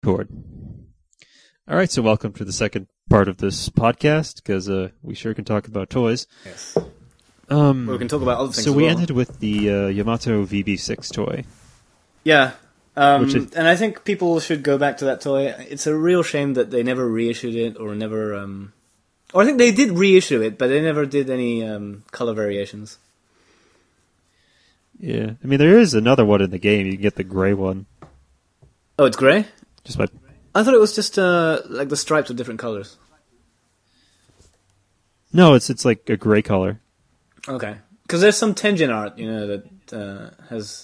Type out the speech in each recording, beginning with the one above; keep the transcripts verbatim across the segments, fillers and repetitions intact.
record. All right, so welcome to the second part of this podcast, because uh, we sure can talk about toys. Yes. Um, well, we can talk about other things So as we well. ended with the uh, Yamato V B six toy. Yeah. Um, Which is- and I think people should go back to that toy. It's a real shame that they never reissued it, or never... Um, or I think they did reissue it, but they never did any um, color variations. Yeah, I mean, there is another one in the game. You can get the gray one. Oh, it's grey? Just by... I thought it was just uh, like the stripes with different colors. No, it's it's like a gray color. Okay. Because there's some Tenjin art, you know, that uh, has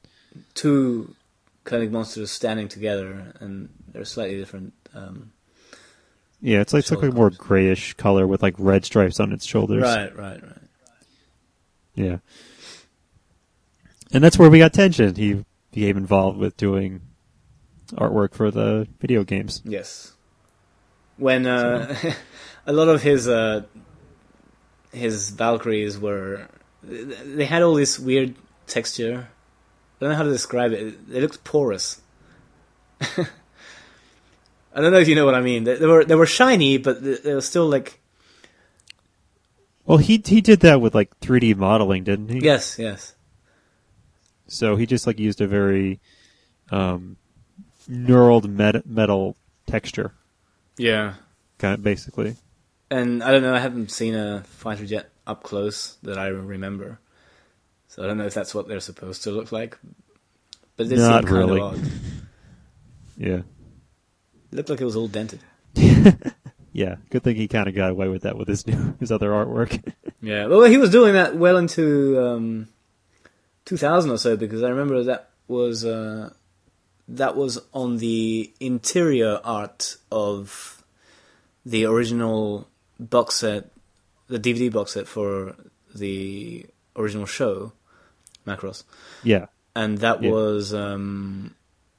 two Koenig monsters standing together, and they're slightly different. Um, Yeah, it's like, it's like a Shoulder more colors. grayish color with like red stripes on its shoulders. right, right, right. Yeah. And that's where we got Tenjin. He became involved with doing artwork for the video games. Yes. When uh, a lot of his uh, his Valkyries were, they had all this weird texture. I don't know how to describe it. They looked porous. I don't know if you know what I mean. They, they were they were shiny, but they, they were still like. Well, he he did that with like three D modeling, didn't he? Yes, yes. So he just like used a very um, knurled met- metal texture, Yeah. kind of basically. And I don't know. I haven't seen a fighter jet up close that I remember, so I don't know if that's what they're supposed to look like. But it did Not seem kind really. of odd. Yeah. It looked like it was all dented. Yeah. Good thing he kind of got away with that with his new his other artwork. Yeah, well, he was doing that well into um, two thousand or so, because I remember that was uh, that was on the interior art of the original box set, the D V D box set for the original show, Macross. Yeah. And that Yeah. was um,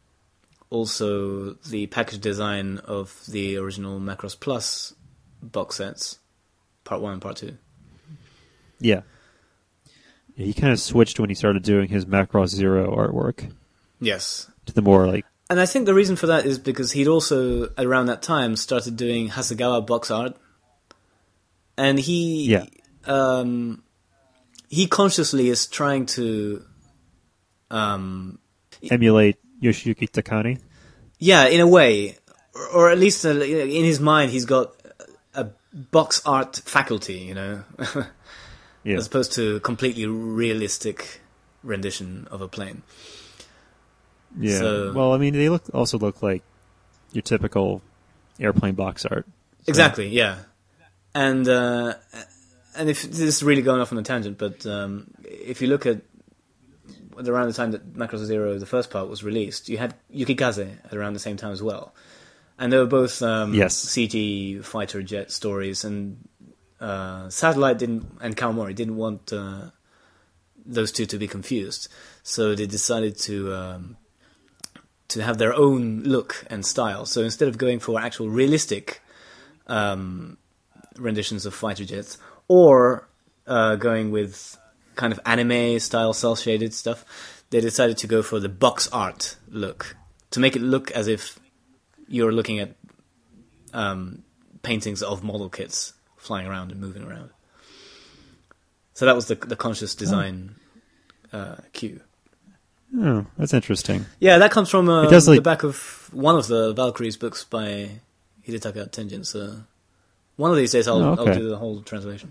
also the package design of the original Macross Plus box sets, part one and part two. Yeah. Yeah, he kind of switched when he started doing his Macross Zero artwork Yes. to the more like And I think the reason for that is because he'd also, around that time, started doing Hasegawa box art. And he... Yeah. Um, he consciously is trying to... Um, emulate Yoshiyuki Takane. yeah, in a way. Or, or at least uh, in his mind, he's got a box art faculty, you know? Yeah. As opposed to completely realistic rendition of a plane. Yeah. So- Well, I mean, they look also look like your typical airplane box art. So- Exactly, yeah. And uh, and if this is really going off on a tangent, but um, if you look at around the time that Macross Zero, the first part, was released, you had Yukikaze at around the same time as well. And they were both um, Yes. C G fighter jet stories, and uh, Satellite didn't and Kawamori didn't want uh, those two to be confused, so they decided to um, to have their own look and style. So instead of going for actual realistic um, renditions of fighter jets, or uh, going with kind of anime style cel shaded stuff, they decided to go for the box art look, to make it look as if you're looking at um, paintings of model kits flying around and moving around. So that was the the conscious design uh, cue. Oh, that's interesting. Yeah, that comes from uh, It does, the like- back of one of the Valkyries books by Hidetaka Tenjin. So one of these days I'll, Oh, okay. I'll do the whole translation.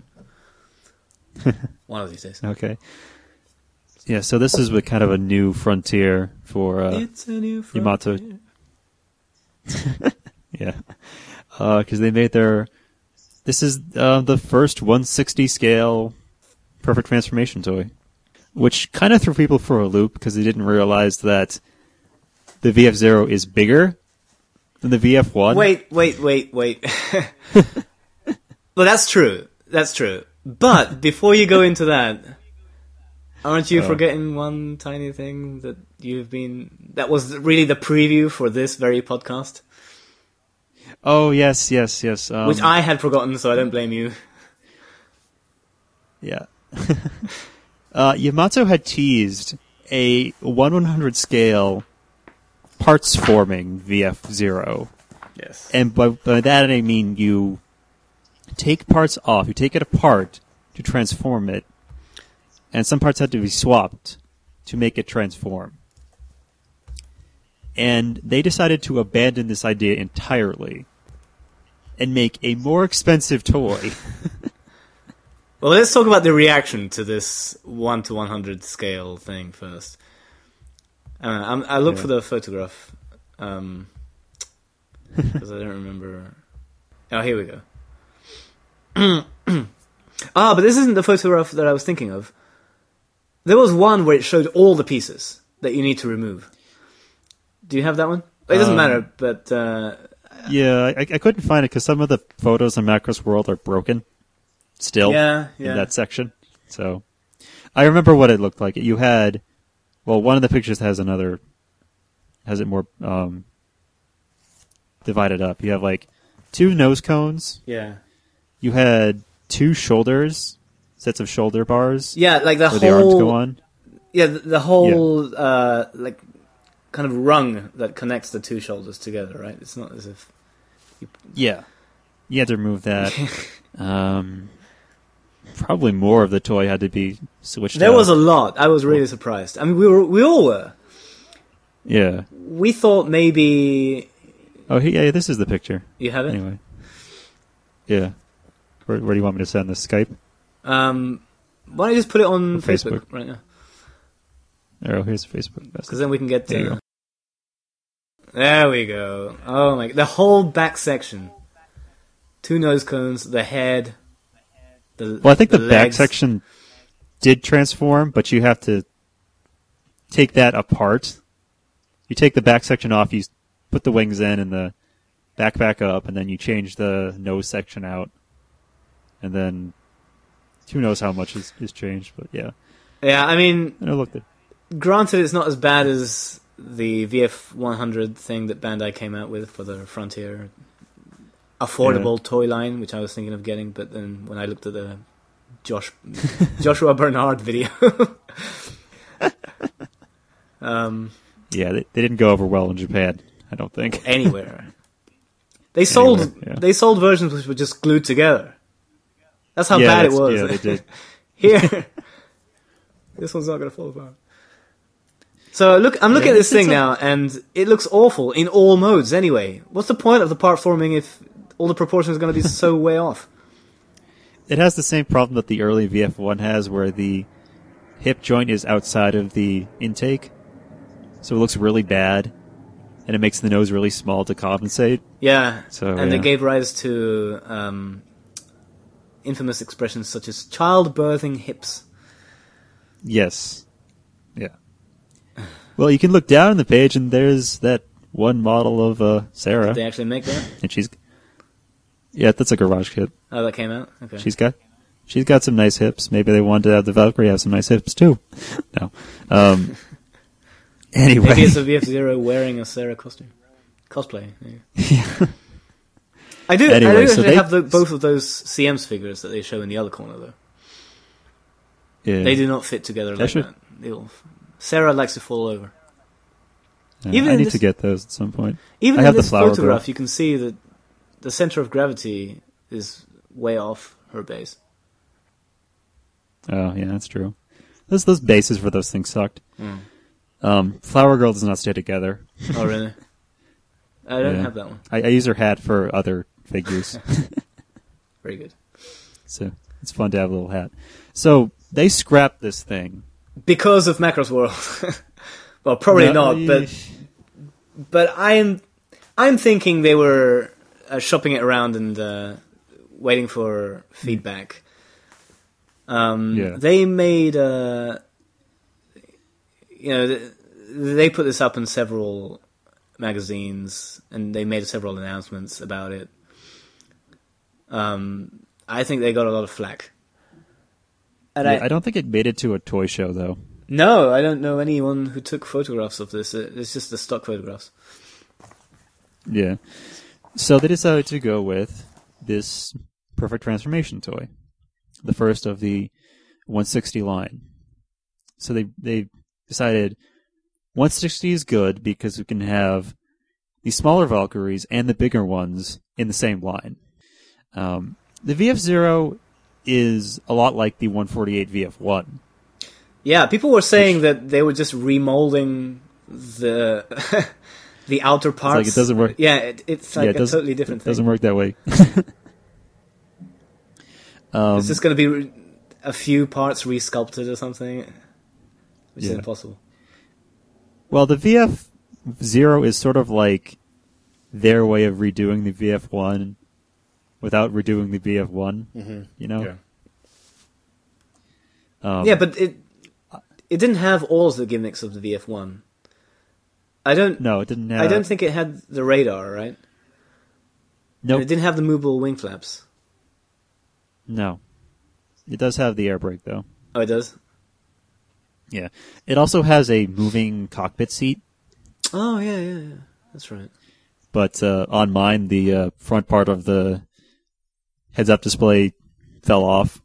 One of these days. Okay. Yeah, so this is with kind of a new frontier for uh, It's a new Yamato. frontier. Yeah, because they made their. This is uh, the first one sixty scale perfect transformation toy, which kind of threw people for a loop because they didn't realize that the V F Zero is bigger than the V F one. Wait, wait, wait, wait. Well, that's true. That's true. But before you go into that, aren't you Oh. forgetting one tiny thing that you've been... That was really the preview for this very podcast? Oh yes, yes, yes. Um, Which I had forgotten, so I don't blame you. Yeah. uh, Yamato had teased a one one hundred scale parts forming V F Zero. Yes. And by, by that I mean you take parts off, you take it apart to transform it, and some parts had to be swapped to make it transform. And they decided to abandon this idea entirely and make a more expensive toy. Well, let's talk about the reaction to this one to one hundred scale thing first. I, don't know, I'm, I looked Yeah. for the photograph um, because I don't remember. Oh, here we go. Ah, but this isn't the photograph that I was thinking of. There was one where it showed all the pieces that you need to remove. Do you have that one? It doesn't Um, matter, but uh, Yeah, I, I couldn't find it because some of the photos in Macros World are broken still yeah, yeah. in that section. So I remember what it looked like. You had, well, one of the pictures has another, has it more um, divided up. You have like two nose cones. yeah. You had two shoulders, sets of shoulder bars Yeah, like the where whole the arms go on. Yeah, the, the whole uh, like kind of rung that connects the two shoulders together, right? It's not as if Yeah. You had to remove that. um, probably more of the toy had to be switched there out. was a lot. I was really surprised. I mean, we were we all were. Yeah. We thought maybe Oh, he, yeah, this is the picture. you have it. Anyway. Yeah. Where, where do you want me to send this? Skype? Um, why don't you just put it on Or Facebook? Facebook. right now? Oh, here's Facebook. Because then we can get There you to. go. There we go. Oh my! The whole back section. Two nose cones, the head. The, Well, I think the, back legs. section did transform, but you have to take that apart. You take the back section off, you put the wings in and the back back up, and then you change the nose section out. And then who knows how much is, is changed, but yeah. Yeah, I mean, And it looked good. granted, it's not as bad as the V F one hundred thing that Bandai came out with for the Frontier affordable toy line, which I was thinking of getting, but then when I looked at the Josh Joshua Bernard video, um, Yeah, they, they didn't go over well in Japan, I don't think. anywhere they sold Anywhere, yeah. they sold versions which were just glued together. That's how Yeah, bad it that's- was. yeah, they did. Here, this one's not going to fall apart. So look, I'm looking Yeah, at this it's- thing it's a- now, and it looks awful in all modes. Anyway, what's the point of the part forming if all the proportions are going to be so way off? It has the same problem that the early V F one has, where the hip joint is outside of the intake, so it looks really bad, and it makes the nose really small to compensate. Yeah, So, and yeah. it gave rise to um, infamous expressions such as childbirthing hips. Yes. Yeah. Well, you can look down the page, and there's that one model of uh, Sarah, Did they actually make that? and she's yeah, that's a garage kit. Oh, that came out? Okay. She's got she's got some nice hips. Maybe they wanted to have the Valkyrie have some nice hips too. No. Um, anyway. Maybe it's a V F Zero wearing a Sarah costume. Cosplay. Yeah. Yeah. I do, Anyway, I do so actually they- have the, both of those C M's figures that they show in the other corner, though. Yeah. They do not fit together They like should- that. They'll, Sarah likes to fall over. Yeah, even I in need this- to get those at some point. Even I in have the this flower photograph, girl. you can see that the center of gravity is way off her base. Oh, yeah, that's true. Those those bases for those things sucked. Mm. Um, Flower Girl does not stay together. Oh, really? I don't Yeah. have that one. I, I use her hat for other figures, Very good. so it's fun to have a little hat. So they scrapped this thing. Because of Macross World. Well, probably No, not, but but I'm I'm thinking they were uh, shopping it around and uh, waiting for feedback. Um, Yeah. They made, uh, you know, th- they put this up in several magazines, and they made several announcements about it. Um, I think they got a lot of flack. And Yeah, I, I don't think it made it to a toy show though. no, I don't know anyone who took photographs of this. It- It's just the stock photographs. Yeah. So they decided to go with this Perfect Transformation toy, the first of the one sixty line. So they they decided one sixty is good because we can have the smaller Valkyries and the bigger ones in the same line. Um, the V F zero is a lot like the one forty-eight V F one. Yeah, people were saying Which, that they were just remolding the the outer parts. It's like it doesn't work. Yeah, it, it's like yeah, it a totally different it thing. It doesn't work that way. um, it's just going to be re- a few parts resculpted or something, which yeah. is impossible. Well, the V F zero is sort of like their way of redoing the V F one without redoing the V F one, mm-hmm. you know? Yeah. Um, yeah, but it it didn't have all of the gimmicks of the V F one. I don't. No, it didn't have... I don't think it had the radar, right? No, nope. It didn't have the movable wing flaps. No, it does have the air brake though. Oh, it does. Yeah, it also has a moving cockpit seat. Oh yeah, yeah, yeah. That's right. But uh, on mine, the uh, front part of the heads-up display fell off.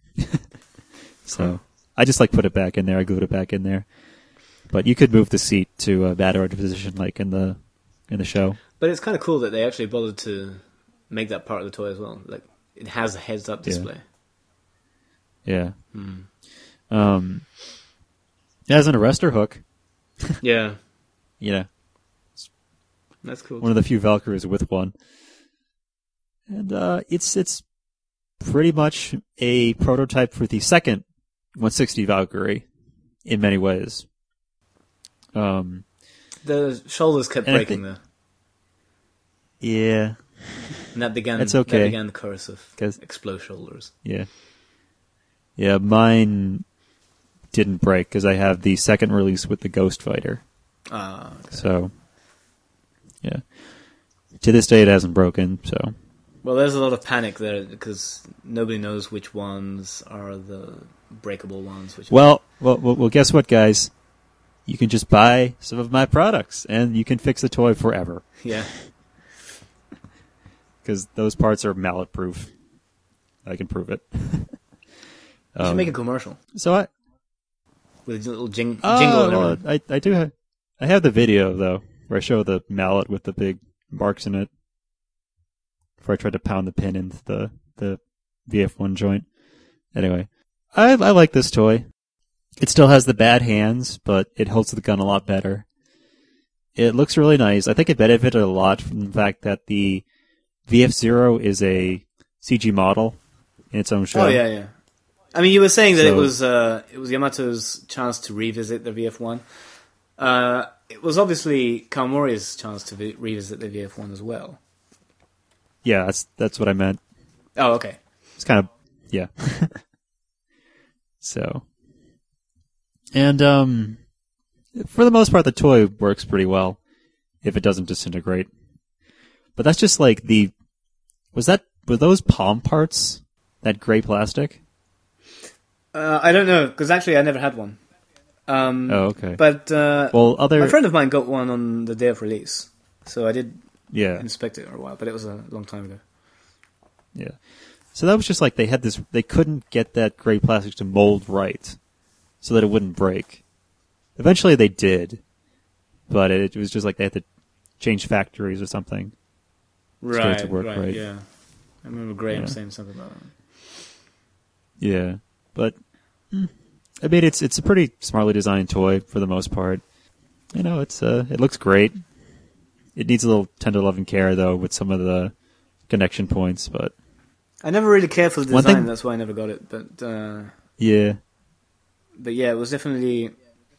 So I just like put it back in there. I glued it back in there. But you could move the seat to a battery position, like in the in the show. But it's kind of cool that they actually bothered to make that part of the toy as well. Like it has a heads-up display. Yeah. yeah. Hmm. Um. It has an arrestor hook. Yeah. Yeah. That's cool. One of the few Valkyries with one. And uh, it's it's pretty much a prototype for the second one sixty Valkyrie in many ways. Um, the shoulders kept breaking think, though. Yeah. And that began it's okay. that began the curse of explode shoulders. Yeah. Yeah, mine didn't break because I have the second release with the Ghost Fighter. Ah, okay. So, yeah. To this day, it hasn't broken, so... Well, there's a lot of panic there because nobody knows which ones are the breakable ones. Which well, well, well, well, guess what, guys? You can just buy some of my products, and you can fix the toy forever. Yeah. Because those parts are mallet-proof. I can prove it. You um, should make a commercial. So I... With a little jing- oh, jingle and well, everything. I, I do have... I have the video, though, where I show the mallet with the big marks in it. Before I tried to pound the pin into the, the V F one joint. Anyway, I I like this toy. It still has the bad hands, but it holds the gun a lot better. It looks really nice. I think it benefited a lot from the fact that the V F zero is a C G model in its own show. Oh yeah, yeah. I mean, you were saying that so, it was uh, it was Yamato's chance to revisit the V F one. Uh, it was obviously Kawamori's chance to vi- revisit the V F one as well. Yeah, that's that's what I meant. Oh, okay. It's kind of yeah. So, and um, for the most part, the toy works pretty well if it doesn't disintegrate. But that's just like the was that were those palm parts, that gray plastic? Uh, I don't know because actually I never had one. Um, oh, okay. But uh, well, other a friend of mine got one on the day of release, so I did. Yeah. Inspect it for a while, but it was a long time ago. Yeah. So that was just like they had this, they couldn't get that gray plastic to mold right so that it wouldn't break. Eventually they did, but it, it was just like they had to change factories or something. Right, to work right, right, yeah. I remember Graham yeah. saying something about that. Yeah, but I mean, it's it's a pretty smartly designed toy for the most part. You know, it's uh, it looks great. It needs a little tender love and care, though, with some of the connection points, but... I never really cared for the One design, thing... that's why I never got it, but... Uh, yeah. But yeah, it was definitely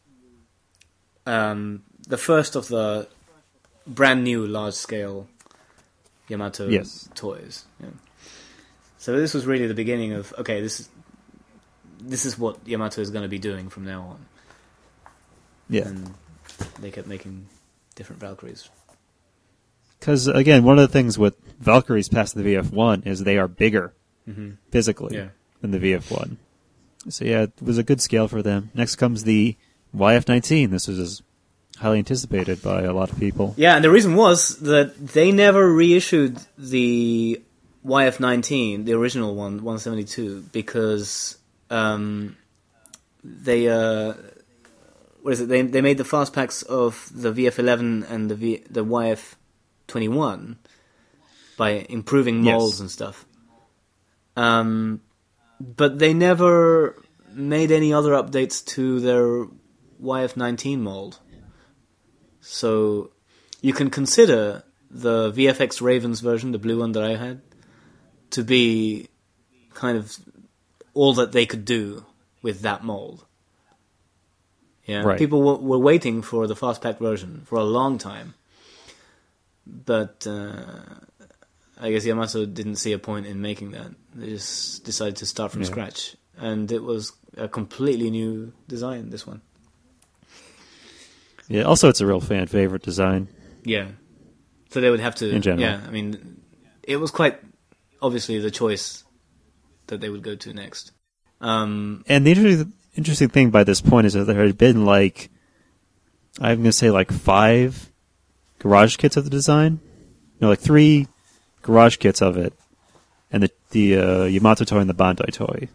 um, the first of the brand new large-scale Yamato yes. toys. Yeah. So this was really the beginning of, okay, this is, this is what Yamato is going to be doing from now on. Yeah. And they kept making different Valkyries. Because, again, one of the things with Valkyries past the V F one is they are bigger mm-hmm. physically yeah. than the V F one. So, yeah, it was a good scale for them. Next comes the Y F nineteen. This was highly anticipated by a lot of people. Yeah, and the reason was that they never reissued the Y F nineteen, the original one, one seventy-two, because um, they... Uh, what is it? They they made the fast packs of the V F eleven and the v, the Y F twenty-one by improving molds Yes. and stuff. Um, but they never made any other updates to their Y F nineteen mold. So you can consider the V F X Ravens version, the blue one that I had, to be kind of all that they could do with that mold. Yeah, Right. people were, were waiting for the fast pack version for a long time, but uh, I guess Yamato didn't see a point in making that. They just decided to start from Yeah. scratch, and it was a completely new design. This one, Yeah. Also, it's a real fan favorite design. yeah. So they would have to, In general. yeah. I mean, it was quite obviously the choice that they would go to next. Um, And the interesting, interesting thing by this point is that there had been like, I'm going to say like five garage kits of the design. No, like three garage kits of it, and the the uh, Yamato toy and the Bandai toy,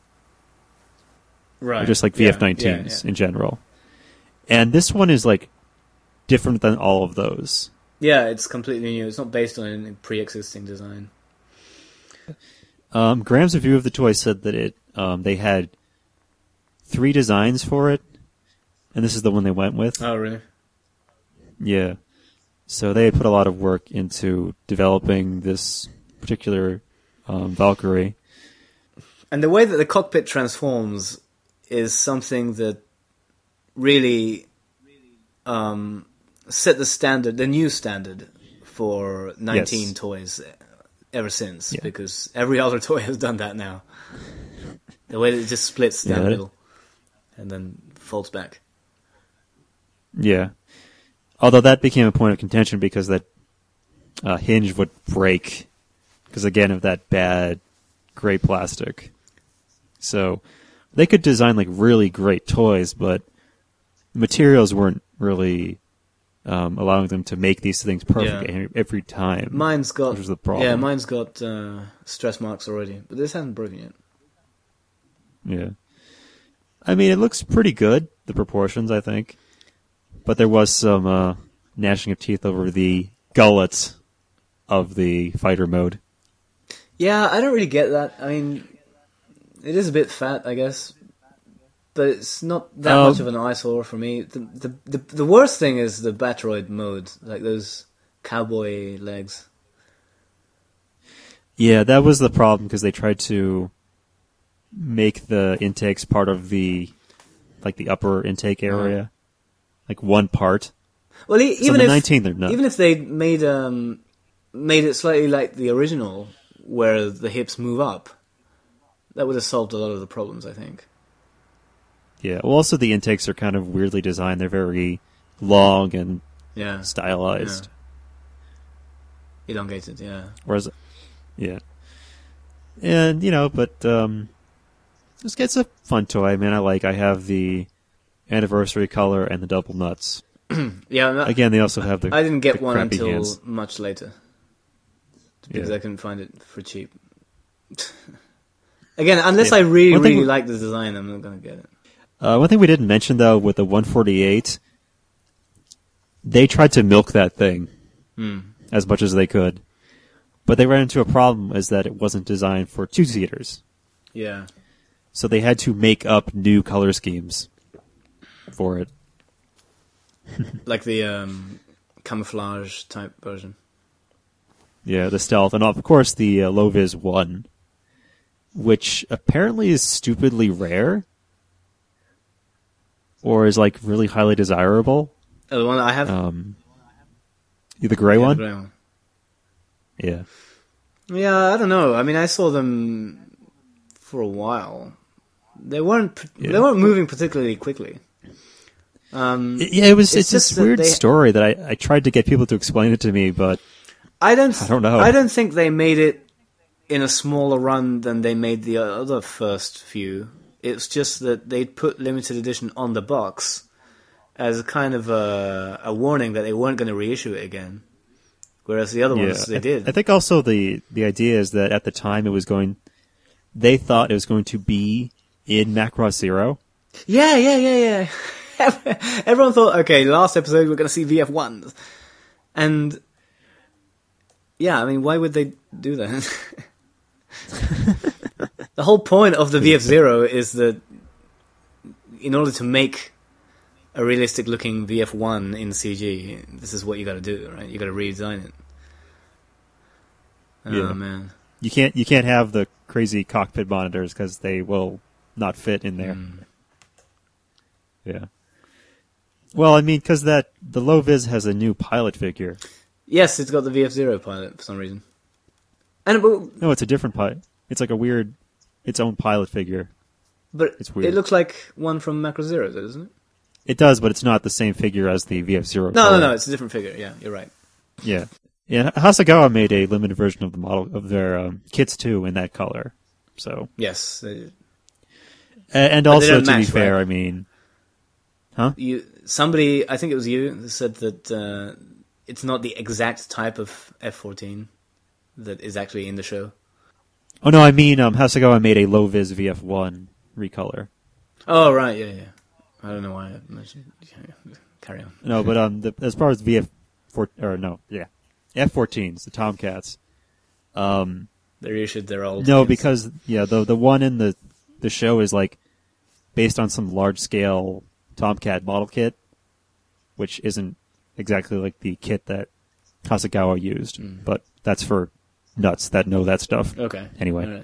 right. or just like Yeah, V F nineteens yeah, yeah. in general. And this one is like different than all of those. Yeah, it's completely new. It's not based on any pre-existing design. Um, Graham's review of the toy said that it um, they had three designs for it, and this is the one they went with. Oh, really? Yeah. So they put a lot of work into developing this particular um, Valkyrie. And the way that the cockpit transforms is something that really um, set the standard, the new standard for nineteen Yes. toys ever since, Yeah. because every other toy has done that now. The way that it just splits down Yeah. the middle and then folds back. Yeah. Although that became a point of contention because that uh, hinge would break because, again, of that bad gray plastic. So they could design like really great toys, but materials weren't really um, allowing them to make these things perfect Yeah. every time. Mine's got, Which was the problem. yeah, mine's got uh, stress marks already, but this hasn't broken yet. Yeah. I mean, it looks pretty good, the proportions, I think. But there was some uh, gnashing of teeth over the gullet of the fighter mode. Yeah, I don't really get that. I mean, it is a bit fat, I guess, but it's not that Um, much of an eyesore for me. The, the the the worst thing is the Batroid mode, like those cowboy legs. Yeah, that was the problem because they tried to make the intakes part of the, like the upper intake area, like one part. Well, e- So even the if nineteen, they're not. even if they made um made it slightly like the original, where the hips move up, that would have solved a lot of the problems, I think. Yeah. Well, also the intakes are kind of weirdly designed. They're very long and Yeah, stylized. elongated. Yeah. Whereas, yeah. And, you know, but um, it's, it's a fun toy. I mean, I like, I have the anniversary color and the double nuts. Yeah, no, Again, they also have the I didn't get the one crappy until hands. much later because Yeah. I couldn't find it for cheap. Again, unless Yeah. I really, One thing really we- like the design, I'm not going to get it. Uh, one thing we didn't mention, though, with the one forty-eight, they tried to milk that thing Hmm. as much as they could. But they ran into a problem, is that it wasn't designed for two-seaters. Yeah. So they had to make up new color schemes for it. Like the um, camouflage type version. Yeah, the stealth. And, of course, the uh, Low-Vis one, which apparently is stupidly rare. Or is, like, really highly desirable. Oh, the one that I have? Um, the gray Yeah, the one? grey one. Yeah. Yeah, I don't know. I mean, I saw them for a while. They weren't. Yeah. They weren't moving particularly quickly. Um, Yeah, it was. It's It's, just this that weird they- story that I, I tried to get people to explain it to me, but I don't. I don't know. I don't think they made it in a smaller run than they made the other first few. It's just that they put limited edition on the box as a kind of a, a warning that they weren't going to reissue it again. Whereas the other yeah, ones, they I, did. I think also the the idea is that at the time it was going, they thought it was going to be in Macross Zero. Yeah, yeah, yeah, yeah. Everyone thought, okay, last episode we're going to see V F ones. And, yeah, I mean, why would they do that? The whole point of the V F Zero is that in order to make a realistic-looking V F one in C G, this is what you got to do, right? You got to redesign it. Oh, yeah. man. You can't you can't have the crazy cockpit monitors because they will not fit in there. Mm. Yeah. Well, I mean, because that the low vis has a new pilot figure. Yes, it's got the V F Zero pilot for some reason. And but, No, it's a different pilot. It's like a weird, its own pilot figure. but It's weird. it looks like one from Macro Zero, doesn't it? It does, but it's not the same figure as the V F Zero. No, color. no, no, it's a different figure. Yeah, you're right. Yeah. Yeah, Hasegawa made a limited version of the model of their um, kits too in that color. So Yes. They, A- and But they also don't to be match, fair, right? I mean, huh? you somebody, I think it was you, who said that uh, it's not the exact type of F fourteen that is actually in the show. Oh no, I mean, um, Hasegawa made a low vis V F one recolor. Oh, right, yeah, yeah. I don't know why I mentioned. Carry on. No, but um, the, as far as V F four or no, yeah, F fourteens, the Tomcats. Um, They reissued their old. no, kits. because yeah, the the one in the the show is like based on some large scale Tomcat model kit, which isn't exactly like the kit that Hasegawa used, Mm. but that's for nuts that know that stuff. Okay. Anyway. All right.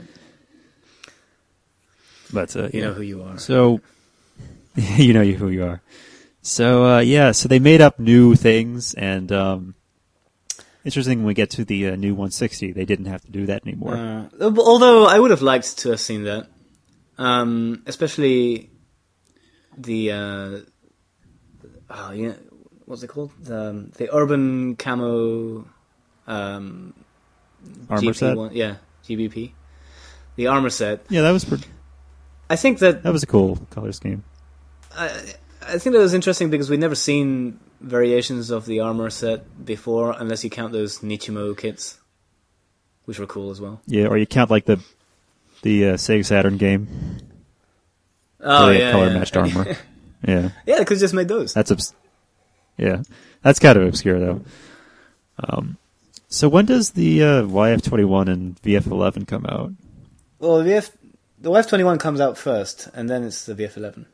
But uh, You yeah. know who you are. So you know who you are. So uh, yeah, so they made up new things, and um, interesting when we get to the uh, new one sixty, they didn't have to do that anymore. Uh, although I would have liked to have seen that, um, especially the uh, oh, yeah, what's it called? The, um, the urban camo um, Armor G P set? one, yeah, G B P, the armor set. Yeah, that was pre- I think that that was a cool color scheme. I, I think that was interesting because we'd never seen variations of the armor set before, unless you count those Nichimo kits, which were cool as well. Yeah, or you count like the the uh, Sega Saturn game. Oh where they had yeah, color yeah. matched armor. Yeah, Yeah, they could have just made those. that's obs- yeah, that's kind of obscure though. Um, so when does the uh, Y F twenty-one and V F eleven come out? Well, the V F, the Y F twenty-one comes out first, and then it's the V F eleven.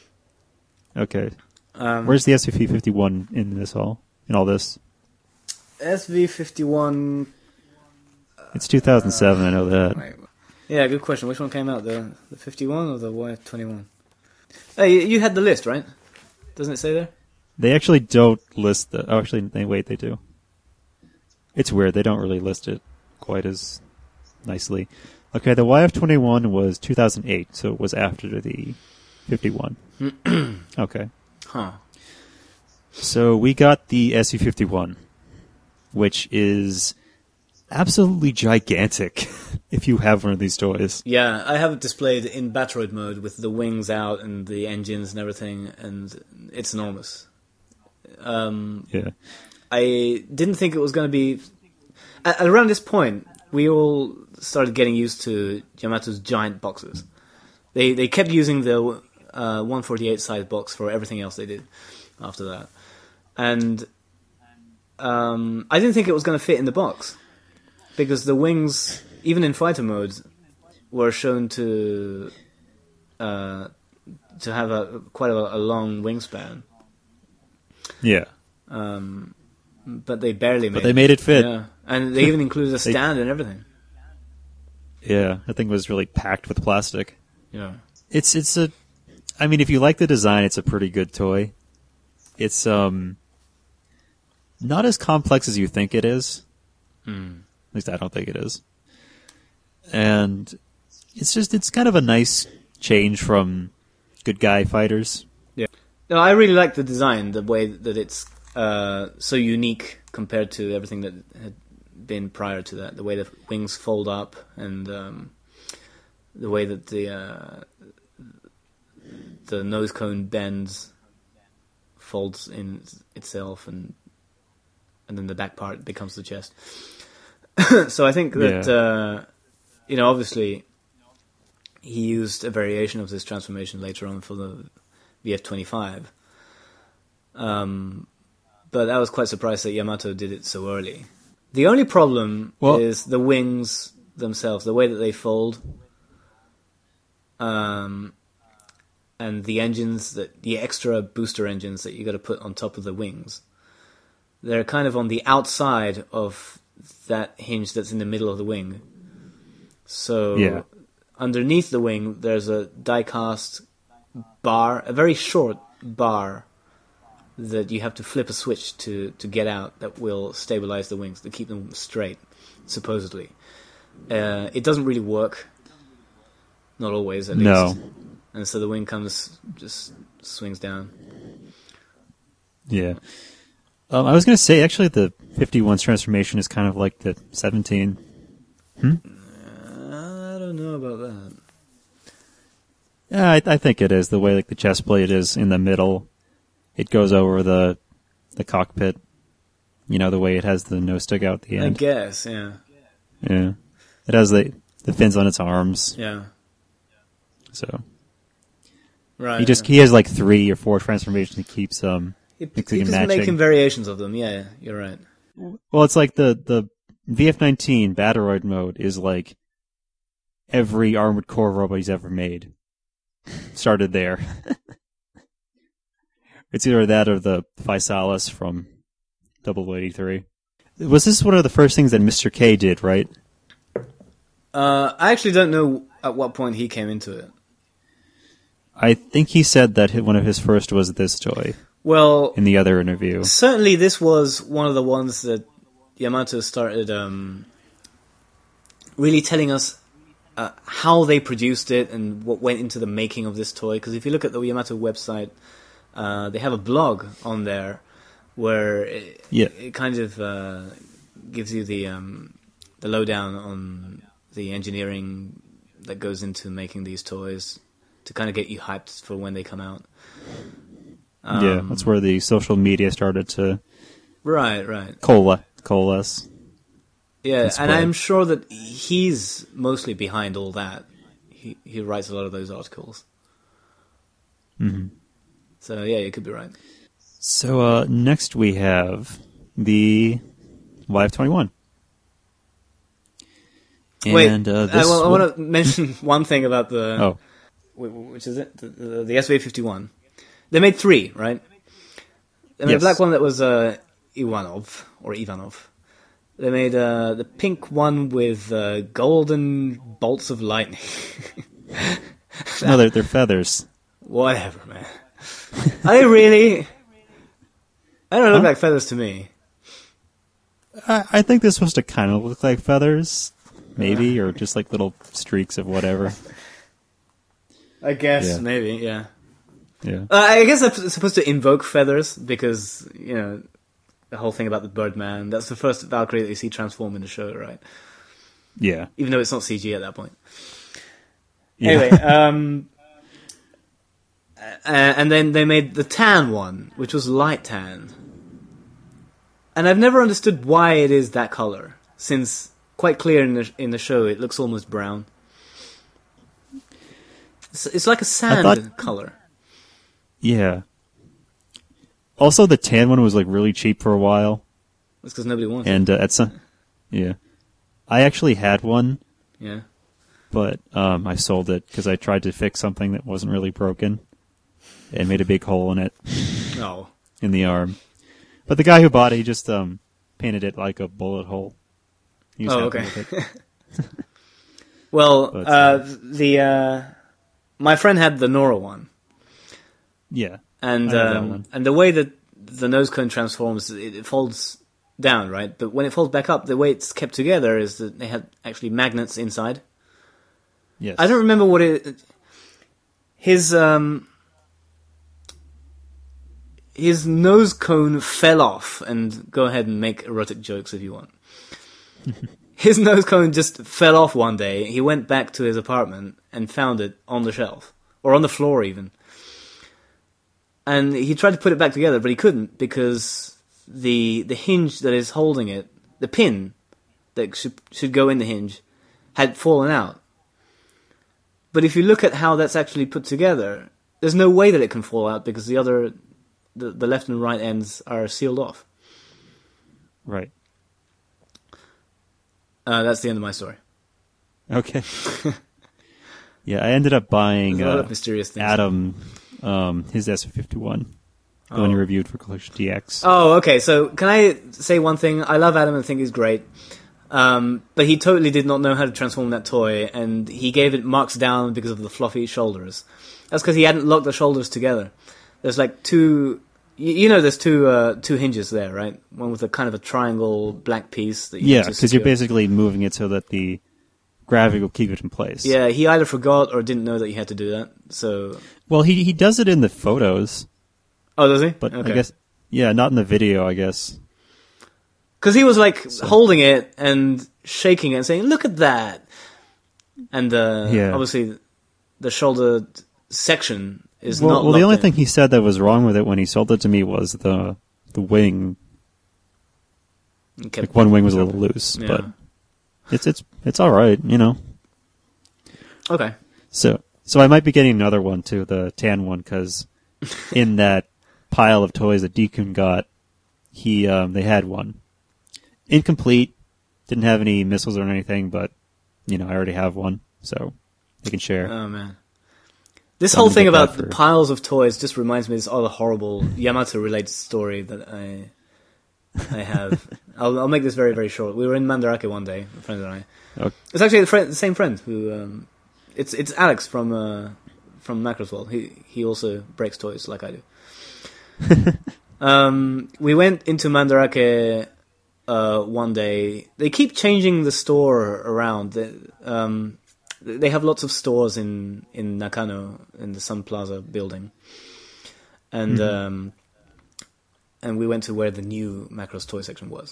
Okay, Um, where's the S V fifty-one in this all? In all this, S V fifty-one? it's two thousand seven. I know that. Wait, yeah, good question. Which one came out, the the fifty-one or the Y F twenty-one? Hey, you, you had the list, right? Doesn't it say there? They actually don't list the. Oh, actually, they wait. They do. It's weird. They don't really list it quite as nicely. Okay, the Y F twenty-one was two thousand eight, so it was after the fifty-one. Okay. Huh. So we got the S U fifty-one, which is absolutely gigantic if you have one of these toys. Yeah, I have it displayed in Batroid mode with the wings out and the engines and everything, and it's enormous. Um, Yeah. I didn't think it was going to be... At, around this point, we all started getting used to Yamato's giant boxes. They they kept using the uh, one forty-eight size box for everything else they did after that. And um, I didn't think it was going to fit in the box. Because the wings, even in fighter mode, were shown to uh, to have a quite a, a long wingspan. Yeah. Um, but they barely made But they made it fit. Yeah. And they even included a stand and everything. Yeah. That thing was really packed with plastic. Yeah. It's it's a, I mean, if you like the design, it's a pretty good toy. It's um, not as complex as you think it is. Hmm. At least I don't think it is. And it's just it's kind of a nice change from good guy fighters. Yeah. No, I really like the design, the way that it's uh, so unique compared to everything that had been prior to that. The way the wings fold up and um, the way that the uh, the nose cone bends, folds in itself, and and then the back part becomes the chest. So I think that Yeah. uh, you know, obviously, he used a variation of this transformation later on for the V F twenty-five. Um, but I was quite surprised that Yamato did it so early. The only problem Well- is the wings themselves, the way that they fold, um, and the engines that the extra booster engines that you got to put on top of the wings. They're kind of on the outside of that hinge that's in the middle of the wing. So Yeah. underneath the wing, there's a die-cast bar, a very short bar that you have to flip a switch to, to get out that will stabilize the wings, to keep them straight, supposedly. Uh, it doesn't really work. Not always, at No. least. And so the wing comes, just swings down. Yeah. Um, I was going to say, actually, the fifty-one's transformation is kind of like the seventeen. Uh, I don't know about that. Yeah, I, I think it is. The way like the chest plate is in the middle, it goes over the the cockpit. You know, the way it has the nose stick out at the I end. guess, yeah. Yeah. It has the, the fins on its arms. Yeah. So Right. he just he has like three or four transformations. He keeps um. He, mixing he and keeps matching. making variations of them, yeah, you're right. Well, it's like the the V F nineteen Battleroid mode is like every Armored Core robot he's ever made started there. It's either that or the Physalis from Double eighty-three. Was this one of the first things that Mister K did, right? Uh, I actually don't know at what point he came into it. I think he said that one of his first was this toy Well, in the other interview. certainly this was one of the ones that Yamato started um, really telling us uh, how they produced it and what went into the making of this toy. Because if you look at the Yamato website, uh, they have a blog on there where it, Yeah. it kind of uh, gives you the um, the lowdown on the engineering that goes into making these toys to kind of get you hyped for when they come out. Um, yeah, that's where the social media started to Right, right. coalesce. coalesce. Yeah, That's and why. I'm sure that he's mostly behind all that. He he writes a lot of those articles. Mm-hmm. So yeah, you could be right. So uh, next we have the Y F twenty-one. Wait, And, uh, I, this well, I one- want to mention one thing about the Oh, wh- which is it the, the, the S V fifty-one. They made three, right? They made Yes. a black one that was uh, Ivanov or Ivanov. They made uh, the pink one with uh, golden bolts of lightning. no, they're, they're feathers. Whatever, man. Are they really? I don't look Huh? like feathers to me. I, I think they're supposed to kind of look like feathers, maybe, or just like little streaks of whatever. I guess, Yeah. maybe, yeah. Yeah. Uh, I guess I'm supposed to invoke feathers because, you know, the whole thing about the Birdman. That's the first Valkyrie that you see transform in the show, right? Yeah. Even though it's not C G at that point. Yeah. Anyway, um, uh, and then they made the tan one, which was light tan. And I've never understood why it is that color, since quite clear in the in the show it looks almost brown. It's, it's like a sand thought- color. Yeah. Also, the tan one was like really cheap for a while, That's because nobody wants it. and uh, at some, yeah, I actually had one, Yeah. but um, I sold it because I tried to fix something that wasn't really broken, and made a big hole in it Oh. in the arm. But the guy who bought it, he just um, painted it like a bullet hole. He was Oh, happy okay. with it. Well, But, uh, uh, the uh, my friend had the Nora one, Yeah. and I have that um, one. and the way that the nose cone transforms, it, it folds down, right? But when it folds back up, the way it's kept together is that they have actually magnets inside. Yes. I don't remember what it. His um. His nose cone fell off, and go ahead and make erotic jokes if you want. His nose cone just fell off one day. He went back to his apartment and found it on the shelf, or on the floor even. And he tried to put it back together, but he couldn't because the the hinge that is holding it, the pin that should should go in the hinge, had fallen out. But if you look at how that's actually put together, there's no way that it can fall out because the other the, the left and right ends are sealed off. Right. Uh, that's the end of my story. Okay. Yeah, I ended up buying There's a lot uh, of mysterious things. Adam, um, his S fifty-one, the one Oh. you reviewed for Collection D X. Oh, okay. So can I say one thing? I love Adam and think he's great. Um, but he totally did not know how to transform that toy, and he gave it marks down because of the fluffy shoulders. That's because he hadn't locked the shoulders together. There's like two... You, you know there's two uh, two hinges there, right? One with a kind of a triangle black piece. That you Yeah, have to because you're secure. basically moving it so that the gravity will keep it in place. Yeah, he either forgot or didn't know that he had to do that. So... Well, he he does it in the photos, Oh, does he? but Okay. I guess yeah, not in the video. I guess. Because he was like holding it and shaking it and saying, "Look at that!" And uh, Yeah. obviously, the shoulder section is Well, not. well the locked only in. thing he said that was wrong with it when he sold it to me was the the wing. He kept- Like one wing was a little loose, Yeah. but it's it's it's all right, you know. Okay. So so I might be getting another one too, the tan one, because in that pile of toys that Deacon got, he um, they had one incomplete, didn't have any missiles or anything, but you know I already have one, so they can share. Oh man, this So I'm whole gonna thing get that about the for- piles of toys just reminds me of this other horrible Yamato-related story that I I have. I'll, I'll make this very very short. We were in Mandarake one day, a friend and I. Okay. It's actually the, friend, the same friend who. Um, it's it's Alex from uh, from Macros World. He he also breaks toys like I do. um, we went into Mandarake uh, one day. They keep changing the store around. They, um, they have lots of stores in, in Nakano in the Sun Plaza building, and Mhm. um, and we went to where the new Macros toy section was.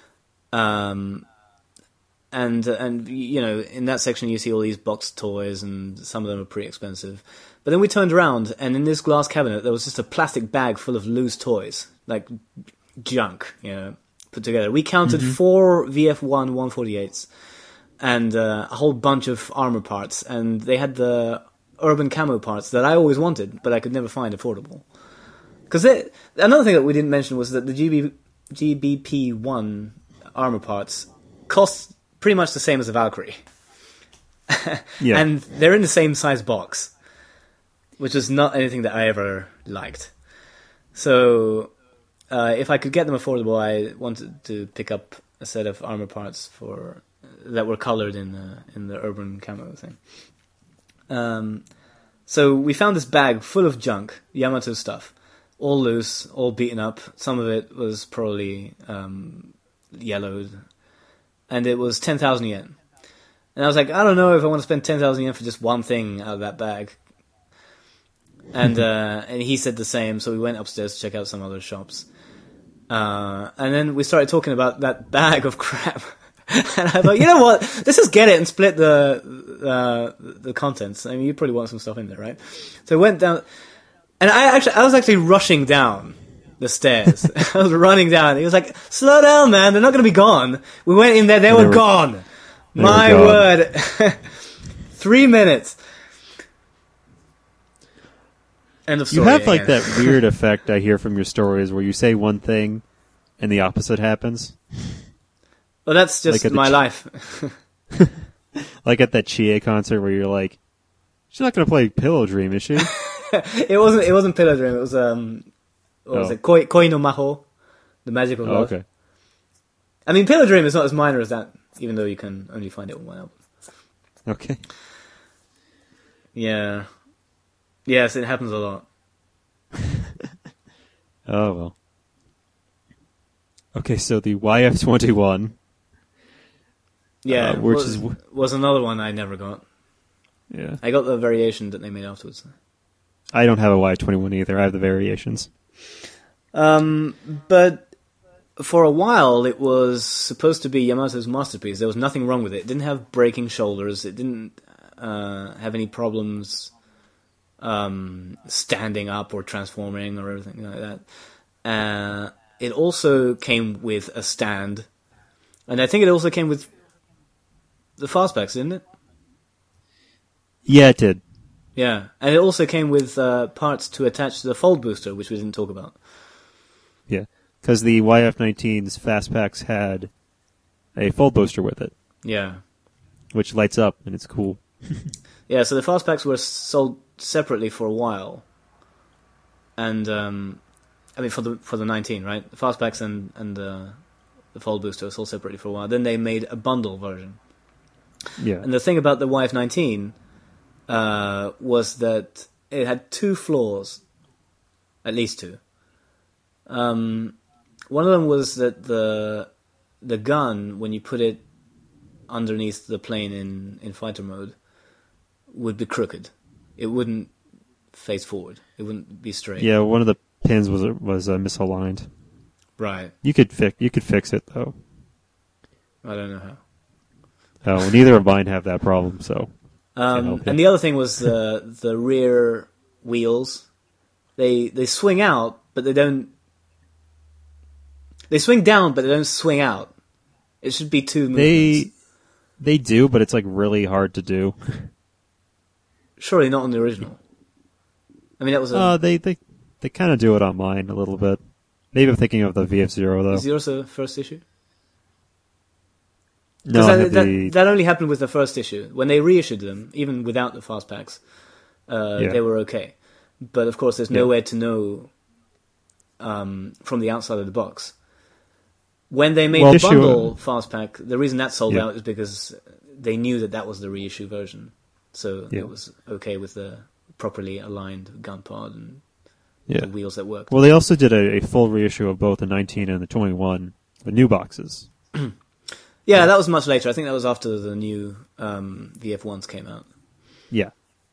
Um, and and you know, in that section you see all these boxed toys, and some of them are pretty expensive. But then we turned around, and in this glass cabinet there was just a plastic bag full of loose toys, like junk, you know, put together. We counted four V F one one forty-eights and uh, a whole bunch of armor parts, and they had the urban camo parts that I always wanted, but I could never find affordable. Because another thing that we didn't mention was that the G B, G B P one armor parts cost pretty much the same as a Valkyrie. Yeah. And they're in the same size box, which is not anything that I ever liked. So, uh, if I could get them affordable, I wanted to pick up a set of armor parts for that were colored in the, in the urban camo thing. Um, so we found this bag full of junk, Yamato stuff, all loose, all beaten up. Some of it was probably um, yellowed, and it was ten thousand yen. And I was like, I don't know if I want to spend ten thousand yen for just one thing out of that bag. And uh, and he said the same, so we went upstairs to check out some other shops. Uh, and then we started talking about that bag of crap. And I thought, you know what? Let's just get it and split the uh, the contents. I mean, you probably want some stuff in there, right? So we went down, and I actually I was actually rushing down the stairs. I was running down. He was like, "Slow down, man! They're not going to be gone." We went in there; they, They were, were- gone. they My were gone. word! Three minutes. End of You story. have like again. that weird effect I hear from your stories where you say one thing and the opposite happens. Well, that's just like at the my ch- life. Like at that Chie concert where you're like, she's not going to play Pillow Dream, is she? It wasn't. It wasn't Pillow Dream. It was um. What was Oh. it? Koi, Koi no Maho, the magic of Oh, love. okay. I mean, Pillow Dream is not as minor as that, even though you can only find it on one album. Okay. Yeah. Yes, it happens a lot. Oh, well. Okay, so the Y F twenty-one. Yeah, Uh, which was, is- was another one I never got. Yeah. I got the variation that they made afterwards. I don't have a Y F twenty-one either. I have the variations. Um, but for a while, it was supposed to be Yamato's masterpiece. There was nothing wrong with it. It didn't have breaking shoulders. It didn't uh, have any problems um, standing up or transforming or everything like that. Uh, it also came with a stand, and I think it also came with the fastbacks, didn't it? Yeah, it did. Yeah, and it also came with uh, parts to attach to the fold booster, which we didn't talk about. because the Y F nineteen's Fastpacks had a fold booster with it, Yeah. which lights up and it's cool. Yeah, so the Fastpacks were sold separately for a while. And, um, I mean, for the for the nineteen, right? The Fastpacks and, and the, the fold booster were sold separately for a while. Then they made a bundle version. Yeah. And the thing about the Y F nineteen uh, was that it had two flaws, at least two. Um, one of them was that the the gun, when you put it underneath the plane in, in fighter mode, would be crooked. It wouldn't face forward. It wouldn't be straight. Yeah, one of the pins was was uh, misaligned. Right. You could fix you could fix it though. I don't know how. Oh, well, neither of mine have that problem, so. can't Um, help and you. the other thing was the the rear wheels. They they swing out, but they don't. They swing down, but they don't swing out. It should be two movements. They they do, but it's like really hard to do. Surely not on the original. I mean, that was a. Uh, they they they kind of do it on mine a little bit. Maybe I'm thinking of the V F Zero though. is yours a first issue? No, I that, have that, the, that only happened with the first issue. When they reissued them, even without the fast packs, uh, Yeah. they were okay. But of course, there's Yeah. nowhere to know um, from the outside of the box. When they made Well, the issue- bundle fast pack, the reason that sold Yeah. out is because they knew that that was the reissue version, so Yeah. it was okay with the properly aligned gun pod and yeah. the wheels that worked. Well, they also did a, a full reissue of both the nineteen and the twenty-one, the new boxes. Yeah, that was much later. I think that was after the new um, V F ones came out. Yeah.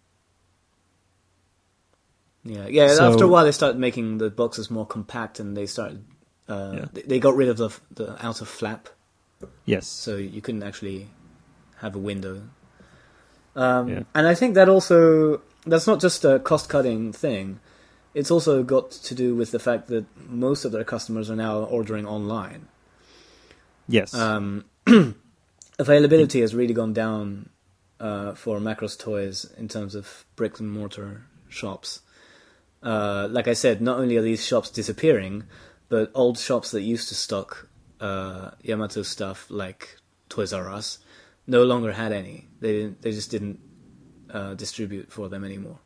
Yeah, yeah. So- After a while, they started making the boxes more compact, and they started. Uh, Yeah. they, they got rid of the the outer flap, Yes. so you couldn't actually have a window. Um, Yeah. And I think that also that's not just a cost cutting thing. It's also got to do with the fact that most of their customers are now ordering online. Yes. Um, availability has really gone down uh, for Macross Toys in terms of bricks and mortar shops. Uh, like I said, not only are these shops disappearing, but old shops that used to stock uh, Yamato stuff, like Toys R Us, no longer had any. They didn't, they just didn't uh, distribute for them anymore.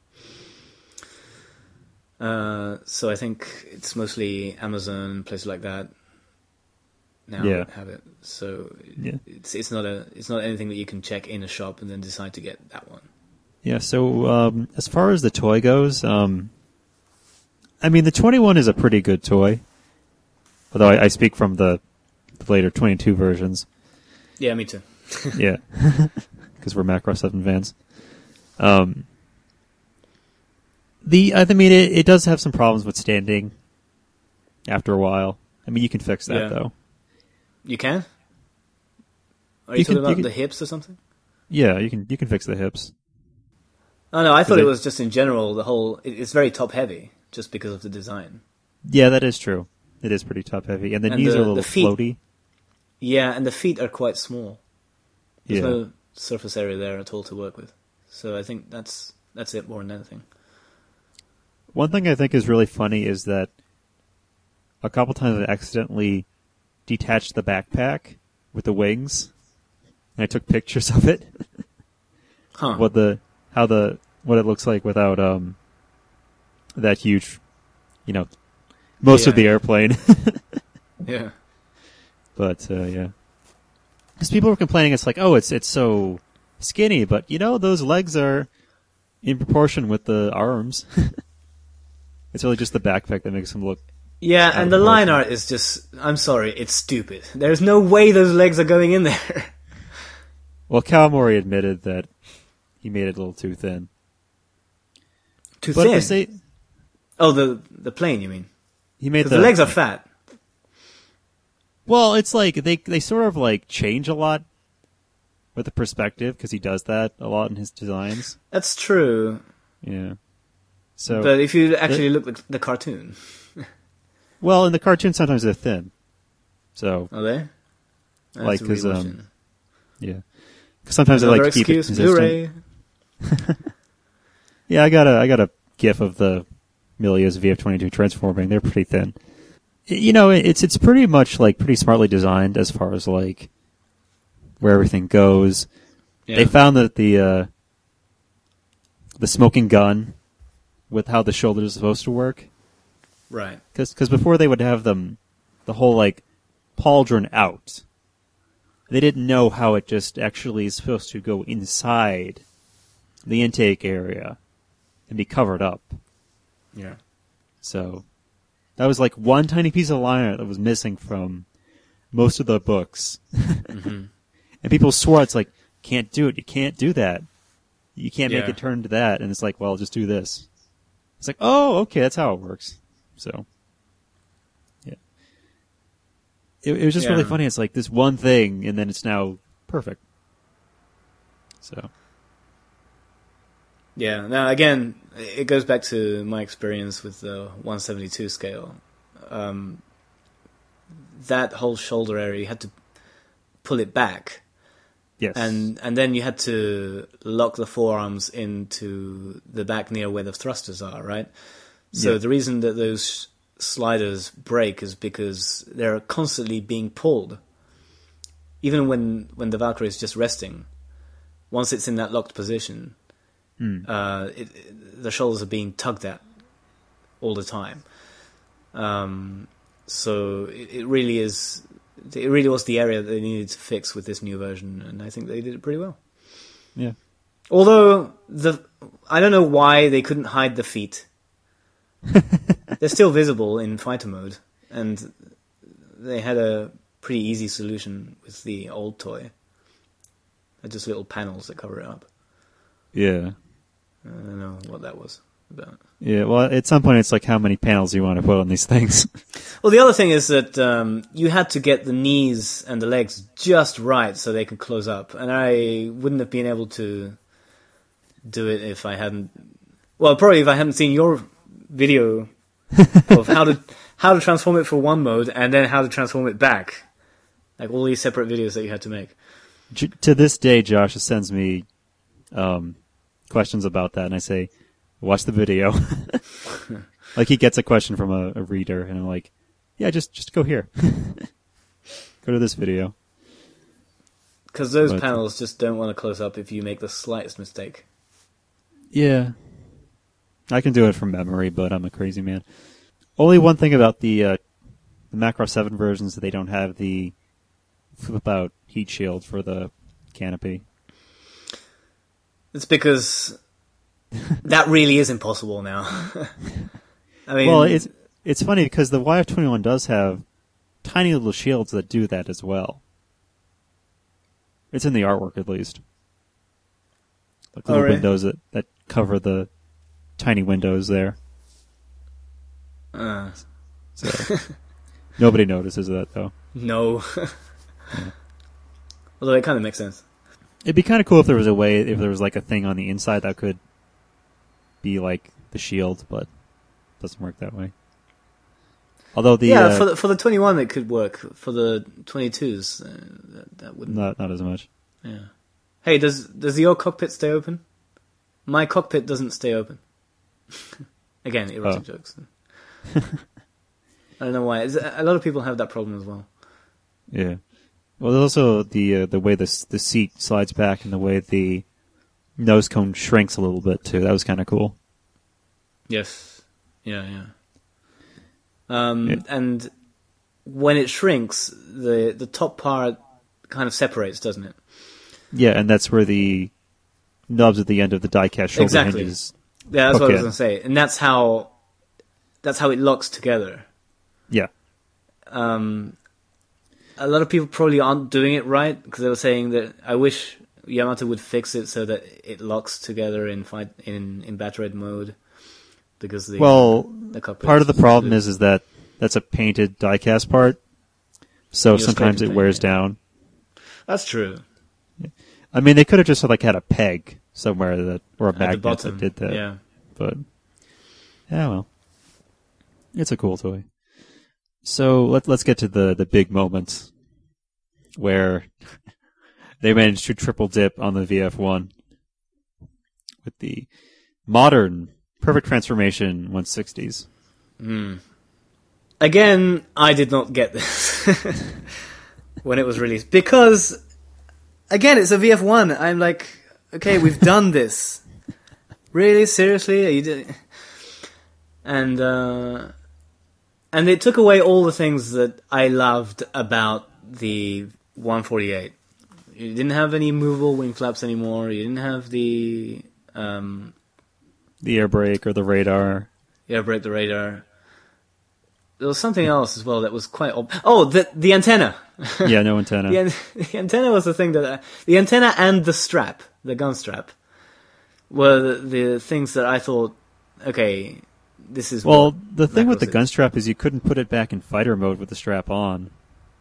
Uh, so I think it's mostly Amazon, places like that. Now Yeah. that have it. So Yeah. it's it's not a it's not anything that you can check in a shop and then decide to get that one. Yeah, so um, as far as the toy goes, um, I mean, the twenty-one is a pretty good toy. Although I, I speak from the, the later twenty-two versions. Yeah, me too. Yeah. Because we're Macross seven fans. Um, the I mean, it, it does have some problems with standing after a while. I mean, you can fix that, Yeah. though. You can? Are You you, can- talking you about can- the hips or something? Yeah, you can you can fix the hips. Oh no, I thought Is it it- was just in general the whole. It, it's very top heavy just because of the design. Yeah, that is true. It is pretty top heavy, and the And knees the- are a little the feet- floaty. Yeah, and the feet are quite small. There's Yeah. no surface area there at all to work with. So I think that's that's it more than anything. One thing I think is really funny is that a couple times I accidentally detached the backpack with the wings, and I took pictures of it. Huh. What the how the what it looks like without um that huge, you know, most of Yeah. the airplane. Yeah. But uh, yeah, because people were complaining, it's like, oh, it's it's so skinny, but you know, those legs are in proportion with the arms. It's really just the backpack that makes them look. Yeah, Out and of the line proportion. art is just. I'm sorry, it's stupid. There's no way those legs are going in there. Well, Kawamori admitted that he made it a little too thin. Too But at thin. the sa- Oh, the the plane, you mean? he made Because the, the legs are fat. Well, it's like they they sort of like change a lot with the perspective because he does that a lot in his designs. That's true. Yeah. So But if you actually look at the cartoon, well, in the cartoon sometimes they're thin. So are they? I have Like, to 'cause, rewatch um, it. yeah. 'Cause sometimes Another I like to keep it excuse, consistent. Blu-ray. Yeah, I got a I got a gif of the Milia's V F twenty-two transforming. They're pretty thin. You know, it's it's pretty much like pretty smartly designed as far as like where everything goes. Yeah. They found that the uh, the smoking gun with how the shoulder is supposed to work. Right. Because before they would have them, the whole like pauldron out. They didn't know how it just actually is supposed to go inside the intake area and be covered up. Yeah. So that was like one tiny piece of liner that was missing from most of the books. Mm-hmm. And people swore it's like, can't do it. You can't do that. You can't make Yeah. it turn to that. And it's like, well, just do this. It's like, oh, okay, that's how it works. So, yeah. It, it was just Yeah. really funny. It's like this one thing, and then it's now perfect. So, Yeah. Now, again, it goes back to my experience with the one seventy-two scale. Um, that whole shoulder area, you had to pull it back. yes. And and then you had to lock the forearms into the back near where the thrusters are, right? So Yeah. the reason that those sliders break is because they're constantly being pulled. Even when, when the Valkyrie is just resting, once it's in that locked position, Mm. uh, it, it, the shoulders are being tugged at all the time. Um, so it, it really is... It really was the area that they needed to fix with this new version, and I think they did it pretty well. Yeah. Although the, I don't know why they couldn't hide the feet. They're still visible in fighter mode, and they had a pretty easy solution with the old toy. They're just little panels that cover it up. Yeah. I don't know what that was about. Yeah, well, at some point it's like how many panels you want to put on these things. Well, the other thing is that um, you had to get the knees and the legs just right so they could close up, and I wouldn't have been able to do it if I hadn't. Well, probably if I hadn't seen your video of how to how to transform it for one mode and then how to transform it back, like all these separate videos that you had to make. J- to this day, Josh sends me um, questions about that, and I say, watch the video. Like he gets a question from a, a reader, and I'm like, yeah, just just go here. Go to this video. Because those But- panels just don't want to close up if you make the slightest mistake. Yeah. I can do it from memory, but I'm a crazy man. Only one thing about the, uh, the Macross seven versions, they don't have the flip-out heat shield for the canopy. It's because that really is impossible now. I mean, Well, it's it's funny because the Y F twenty-one does have tiny little shields that do that as well. It's in the artwork, at least. Like little Oh, really? windows that, that cover the tiny windows there. uh, So nobody notices that, though. no. Although it kind of makes sense. It'd be kind of cool if there was a way, if there was like a thing on the inside that could be like the shield, but it doesn't work that way. Although the yeah, uh, for the for the twenty-one it could work. For the twenty-twos, uh, that, that wouldn't. not not as much. Yeah. Hey, does does your cockpit stay open? My cockpit doesn't stay open. Again, erotic Oh. jokes. I don't know why. It's- A lot of people have that problem as well. Yeah. Well, there's also the uh, the way the s- the seat slides back and the way the nose cone shrinks a little bit too. That was kind of cool. Yes. Yeah, yeah. Um, Yeah. And when it shrinks, the the top part kind of separates, doesn't it? Yeah, and that's where the nubs at the end of the die-cast shoulder Exactly. hinges. Yeah, that's what Okay. I was going to say. And that's how that's how it locks together. Yeah. Um, a lot of people probably aren't doing it right because they were saying that I wish Yamato would fix it so that it locks together in fight in in Battle.Red mode because the Well, the cockpit part of the is- problem is is that that's a painted die-cast part, so You're sometimes straight it to wears paint, yeah. down. That's true. I mean, they could have just like had a peg somewhere that or a At the magnet bottom, that did that. yeah. But yeah, well, it's a cool toy. So let let's get to the the big moments where they managed to triple dip on the V F one with the modern perfect transformation one sixties. Mm. again, I did not get this when it was released because, again, it's a V F one. I'm like, okay, we've done this. Really, seriously, are you doing? And uh, and it took away all the things that I loved about the one forty-eight. You didn't have any movable wing flaps anymore. You didn't have the um, the air brake or the radar. air brake, the radar. There was something else as well that was quite... Ob- oh, the the antenna. Yeah, no antenna. the, an- the antenna was the thing that... I, the antenna and the strap, the gun strap, were the, the things that I thought, okay, this is... Well, what the thing with the Macros gun is. strap is you couldn't put it back in fighter mode with the strap on.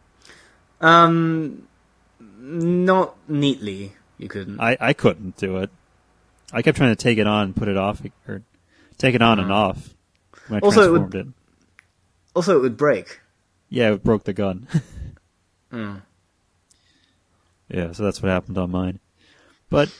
Um, not neatly, you couldn't. I, I couldn't do it. I kept trying to take it on and put it off, or take it on and off when I Also, it would- transformed it. Also, it would break. Yeah, it broke the gun. Mm. Yeah, so that's what happened on mine. But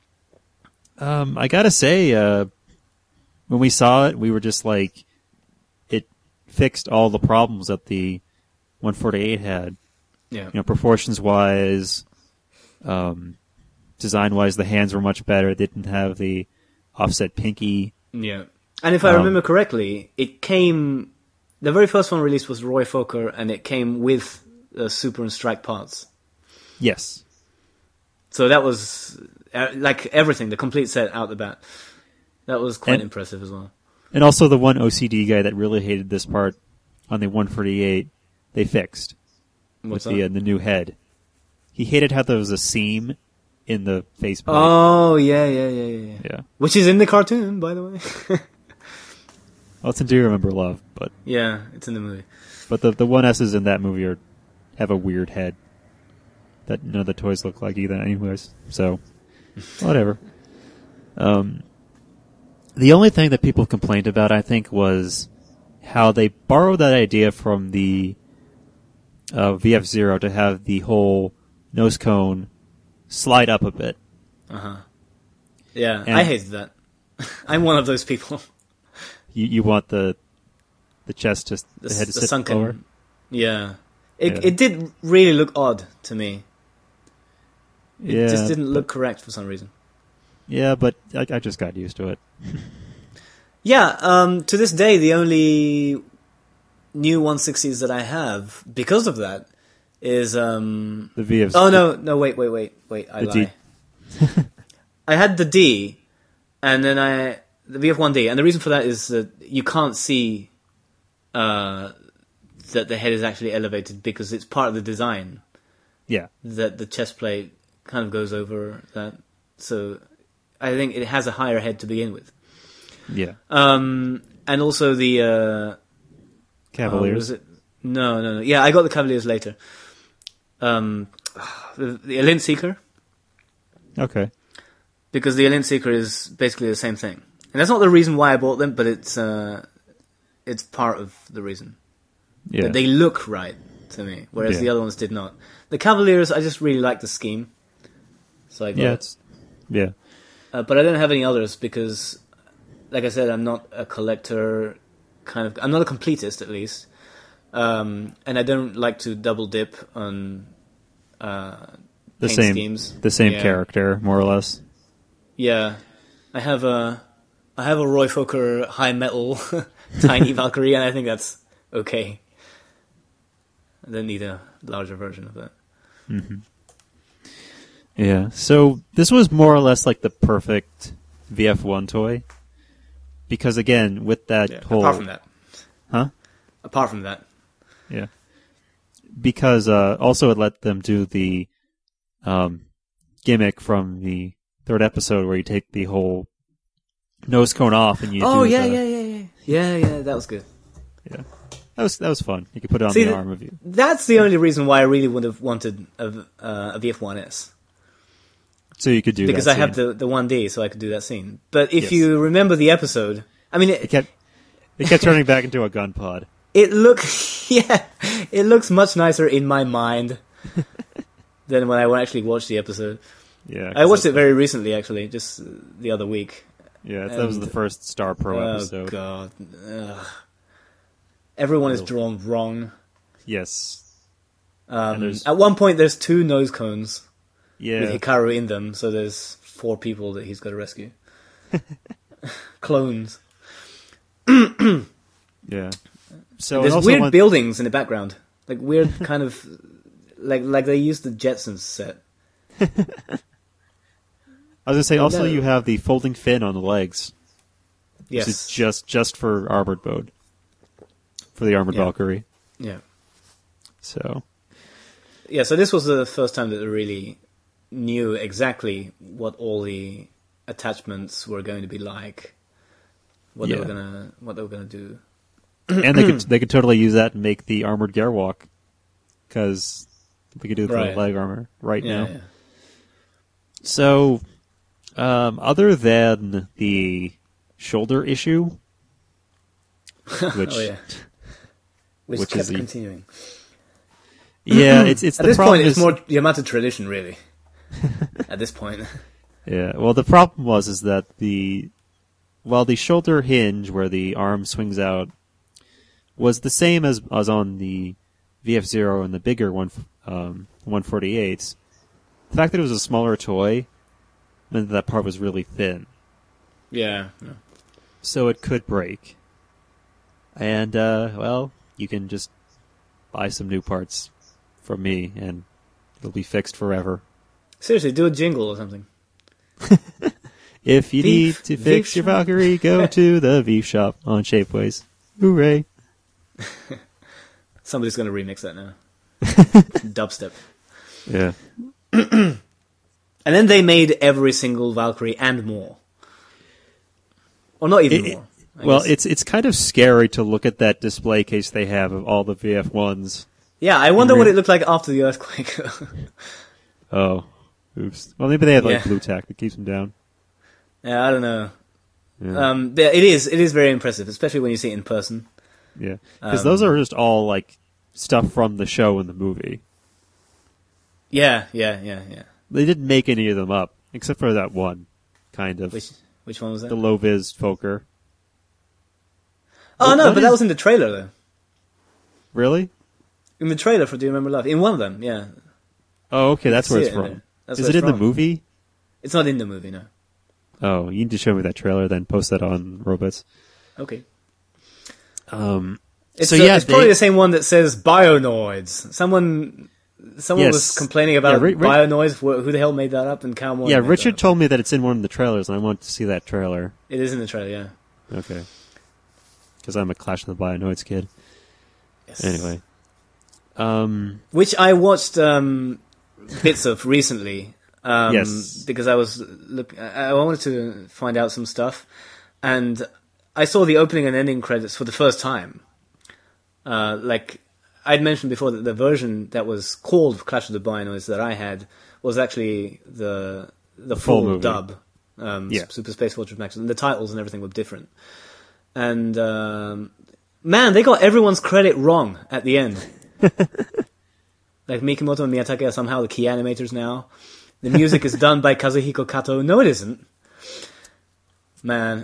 um, I gotta say, uh, when we saw it, we were just like, it fixed all the problems that the one forty-eight had. Yeah. You know, proportions-wise, um, design-wise, the hands were much better. They didn't have the offset pinky. Yeah. And if I Um, remember correctly, it came... The very first one released was Roy Fokker, and it came with uh, Super and Strike parts. Yes. So that was, uh, like, everything, the complete set out the bat. That was quite And- impressive as well. And also the one O C D guy that really hated this part on the one forty-eight, they fixed What's with the, uh, that? the new head. He hated how there was a seam in the faceplate. Oh, yeah, yeah, yeah, yeah, yeah. Yeah. Which is in the cartoon, by the way. Well, it's in Do You Remember Love, but Yeah, it's in the movie. but the the one S's in that movie are have a weird head that none of the toys look like either. Anyways, so whatever. Um, the only thing that people complained about, I think, was how they borrowed that idea from the uh, V F Zero to have the whole nose cone slide up a bit. Uh-huh. Yeah, And- I hated that. I'm one of those people. You you want the the chest to The, the head to the sit sunken... lower. Yeah. It Yeah. it did really look odd to me. It Yeah, just didn't but- look correct for some reason. Yeah, but I, I just got used to it. Yeah, um, to this day, the only new one sixties that I have, because of that, is... Um, The V F. oh, no, no, wait, wait, wait, wait, I The lie. D. I had the D, and then I... The V F one D, and the reason for that is that you can't see uh, that the head is actually elevated because it's part of the design Yeah. that the chest plate kind of goes over that. So I think it has a higher head to begin with. Yeah. Um, and also the... Uh, oh, Cavaliers. was it? No, no, no. Yeah, I got the Cavaliers later. Um, the, the Elint Seeker, Okay. because the Elint Seeker is basically the same thing. And that's not the reason why I bought them, but it's uh, it's part of the reason. Yeah. That they look right to me, whereas Yeah. the other ones did not. The Cavaliers, I just really like the scheme. So I got yeah. it. It's yeah. Uh, but I don't have any others because, like I said, I'm not a collector. Kind of, I'm not a completist at least, um, and I don't like to double dip on uh, The paint same schemes. the same Yeah. character, more or less. Yeah, I have a I have a Roy Fokker high metal tiny Valkyrie, and I think that's okay. I don't need a larger version of that. Mm-hmm. Yeah. So this was more or less like the perfect V F one toy, because again, with that Yeah, whole apart from that, huh? apart from that, Yeah. Because uh, also it let them do the um, gimmick from the third episode where you take the whole nose cone off and you oh do yeah, the, yeah, yeah, yeah, yeah, yeah. That was good. yeah. That was that was fun. You could put it on See, the th- arm of you. That's the only reason why I really would have wanted a, uh, a V F one S. So you could do Because that I have scene. the, the one D, so I could do that scene. But if Yes. you remember the episode, I mean, It it, kept it kept turning back into a gun pod. it look, yeah, it looks much nicer in my mind than when I actually watched the episode. Yeah. I 'cause watched that- it very recently, actually, just uh, the other week. Yeah, that was and- the first Star Pro Oh episode. god, Ugh. Everyone is Oh. drawn wrong. Yes. Um, there's- at one point, there's two nose cones Yeah. with Hikaru in them, so there's four people that he's got to rescue. Clones. Yeah. So There's and also weird one- buildings in the background, like weird kind of, like like they used the Jetsons set. I was gonna say also No. you have the folding fin on the legs. Yes. Which is just just for armored mode. For the armored Yeah. Valkyrie. Yeah. So Yeah. So this was the first time that they really knew exactly what all the attachments were going to be like, what they Yeah. were gonna what they were gonna do. and they could they could totally use that and make the armored Gerwalk, because we could do it for Right. the leg armor right Yeah. now. yeah. So, um, other than the shoulder issue, which Oh yeah. Which, Which kept is the- continuing. yeah, it's it's At the this problem point, it's is- more Yamato tradition, really. At this point. Yeah, well, the problem was is that the while the shoulder hinge where the arm swings out was the same as as on the V F Zero and the bigger one um, one forty-eights. The fact that it was a smaller toy meant that, that part was really thin, Yeah. yeah. so it could break. And uh, well, you can just buy some new parts from me, and it'll be fixed forever. Seriously, do a jingle or something. If you Veef- need to Veef fix your shop. Valkyrie, go to the Veef shop on Shapeways. Hooray! Somebody's going to remix that now. Dubstep. Yeah. And then they made every single Valkyrie and more. Or not even It- more. I Well, guess. it's it's kind of scary to look at that display case they have of all the V F ones. Yeah, I wonder in what real- it looked like after the earthquake. Oh, oops. Well, maybe they have like Yeah. blue tack that keeps them down. Yeah, I don't know. Yeah, Um, but it is it is very impressive, especially when you see it in person. yeah. Because um, those are just all like stuff from the show and the movie. Yeah, yeah, yeah, yeah. They didn't make any of them up, except for that one, kind of Which which one was that? the low vis Fokker. Oh What- no, what but that is- was in the trailer though. Really? In the trailer for Do You Remember Love? In one of them, yeah. Oh, okay. That's see where it it's in from. there. That's Is where it it's in the from. movie? It's not in the movie, no. Oh, you need to show me that trailer, then post that on Robots. Okay. Um, It's, so uh, yeah, it's probably they- the same one that says Bionoids. Someone, someone Yes. was complaining about Yeah, Ri- Ri- Bionoids. Wh- Who the hell made that up? And Cowboy. yeah, made Richard that up. told me that it's in one of the trailers, and I want to see that trailer. It is in the trailer. Yeah. Okay. Because I'm a Clash of the Bionoids kid. Yes. Anyway. Um, Which I watched um, bits of recently. Um, Yes. Because I was look, I I wanted to find out some stuff, and I saw the opening and ending credits for the first time. Uh, like I'd mentioned before, that the version that was called Clash of the Bionoids that I had was actually the the full full movie. dub. Um, Yeah. Super Space Fortress Max, and the titles and everything were different. And um, man, they got everyone's credit wrong at the end. Like Mikimoto and Miyatake are somehow the key animators now. The music is done by Kazuhiko Kato. No, it isn't. Man,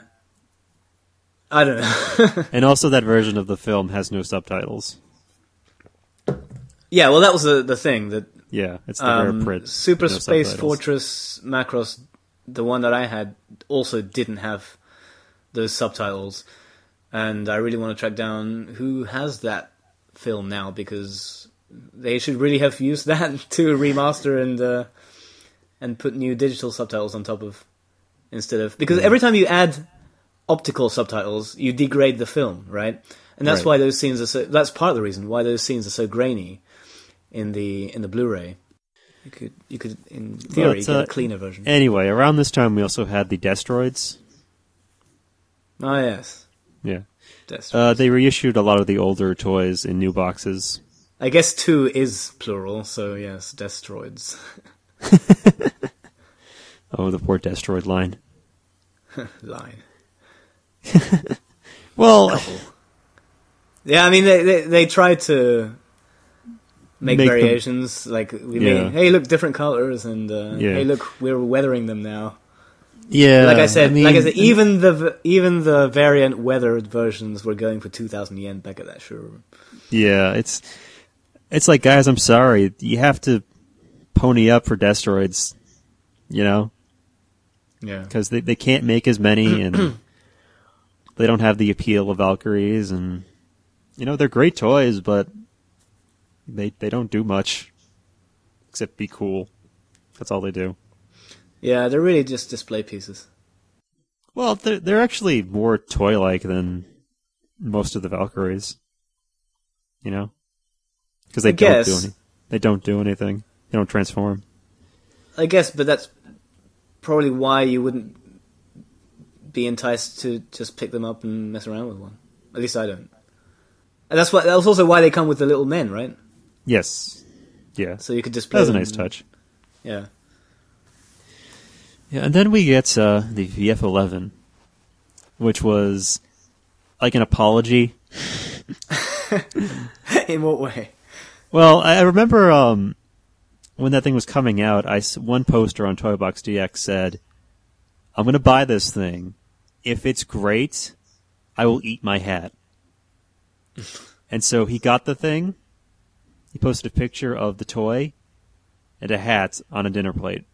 I don't know. and also that version of the film has no subtitles. Yeah, well, that was the the thing that Yeah, it's the um, rare print. Super no Space subtitles. Fortress Macross, the one that I had, also didn't have those subtitles, and I really want to track down who has that film now, because they should really have used that to remaster and uh, and put new digital subtitles on top of, instead of, because every time you add optical subtitles, you degrade the film, right? And that's Right. why those scenes are so. That's part of the reason why those scenes are so grainy in the in the Blu-ray. You could you could in theory it's, get uh, a cleaner version. Anyway, around this time we also had the Destroids. Oh yes, Yeah. that's Uh, they reissued a lot of the older toys in new boxes. I guess two is plural, so yes, Destroids. Oh, the poor Destroid line. Line. Well, Yeah, I mean they they, they tried to make, Make them- variations, like we Yeah. made, hey look, different colors, and uh, Yeah. hey look, we're weathering them now. Yeah, Like I said, I mean, like I said, even the even the variant weathered versions were going for two thousand yen back at that showroom. yeah, it's it's like, guys, I'm sorry, you have to pony up for Destroids, you know, Yeah. because they they can't make as many, and they don't have the appeal of Valkyries, and you know they're great toys, but they they don't do much except be cool. That's all they do. Yeah, they're really just display pieces. Well, they're, they're actually more toy-like than most of the Valkyries. You know? Because they I don't do guess. any, They don't do anything. They don't transform. I guess, but that's probably why you wouldn't be enticed to just pick them up and mess around with one. At least I don't. And that's why. That's also why they come with the little men, right? Yes. Yeah. So you could That display. was a them. nice touch. Yeah. Yeah, and then we get uh, the V F eleven, which was like an apology. In what way? Well, I I remember um, when that thing was coming out, I s- one poster on Toy Box D X said, "I'm going to buy this thing. If it's great, I will eat my hat." And so he got the thing. He posted a picture of the toy and a hat on a dinner plate.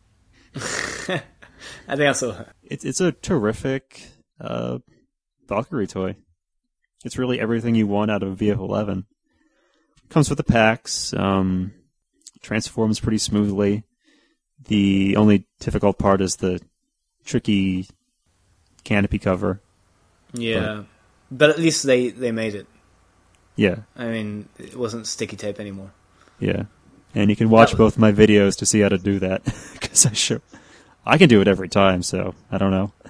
I think I saw that. It's it's a terrific uh, Valkyrie toy. It's really everything you want out of a V F eleven. Comes with the packs. Um, transforms pretty smoothly. The only difficult part is the tricky canopy cover. Yeah, but at least they, they made it. Yeah, I mean, it wasn't sticky tape anymore. yeah. And you can watch That- both my videos to see how to do that. Because I sure I can do it every time, so I don't know.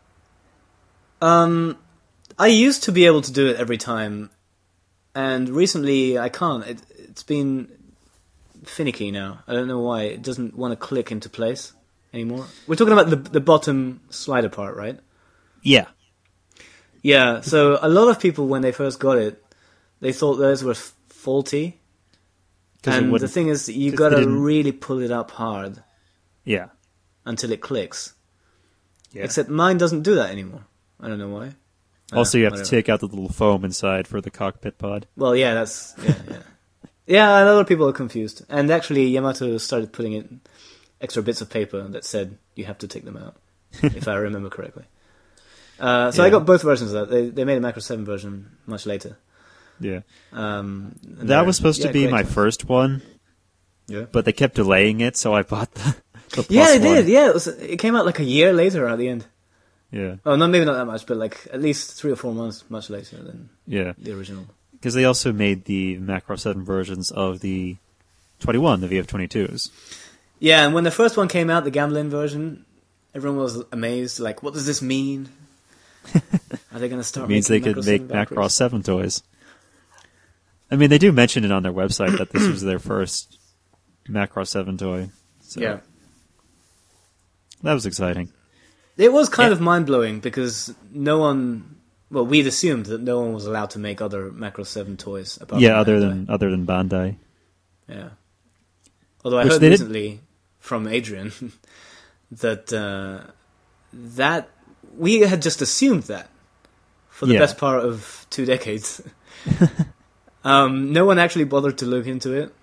Um, I used to be able to do it every time, and recently I can't. It, it's been finicky now. I don't know why. It doesn't want to click into place anymore. We're talking about the the bottom slider part, right? Yeah. Yeah. So a lot of people, when they first got it, they thought those were f- faulty. 'Cause it And the wouldn't- thing is, you 'cause got they to didn't- really pull it up hard Yeah. until it clicks. Yeah. Except mine doesn't do that anymore. I don't know why. Also, Uh, you have whatever. to take out the little foam inside for the cockpit pod. Well, yeah, that's yeah, yeah. Yeah, a lot of people are confused, and actually, Yamato started putting in extra bits of paper that said you have to take them out, if I remember correctly. Uh, so I Yeah. got both versions of that. They they made a Macro Seven version much later. Yeah. Um, and That they're- was supposed yeah, to be great my toys. first one, Yeah, but they kept delaying it, so I bought the, the plus yeah, it one. did. Yeah, it was. It came out like a year later at the end. Yeah. Oh, no, maybe not that much, but like at least three or four months much later than Yeah. the original. Because they also made the Macro seven versions of the twenty-one, the V F twenty-twos. Yeah, and when the first one came out, the Gamblin version, everyone was amazed. Like, what does this mean? Are they going to start? It means they making could Macro make seven Valkyries? Macross seven toys. I mean, they do mention it on their website that this was their first Macross seven toy. So Yeah. that was exciting. It was kind Yeah. of mind blowing because no one, well, we'd assumed that no one was allowed to make other Macro Seven toys. Apart Yeah, from other Bandai. than other than Bandai. yeah. Although I Which heard they did- recently from Adrian that uh, that we had just assumed that for the Yeah. best part of two decades. um, no one actually bothered to look into it.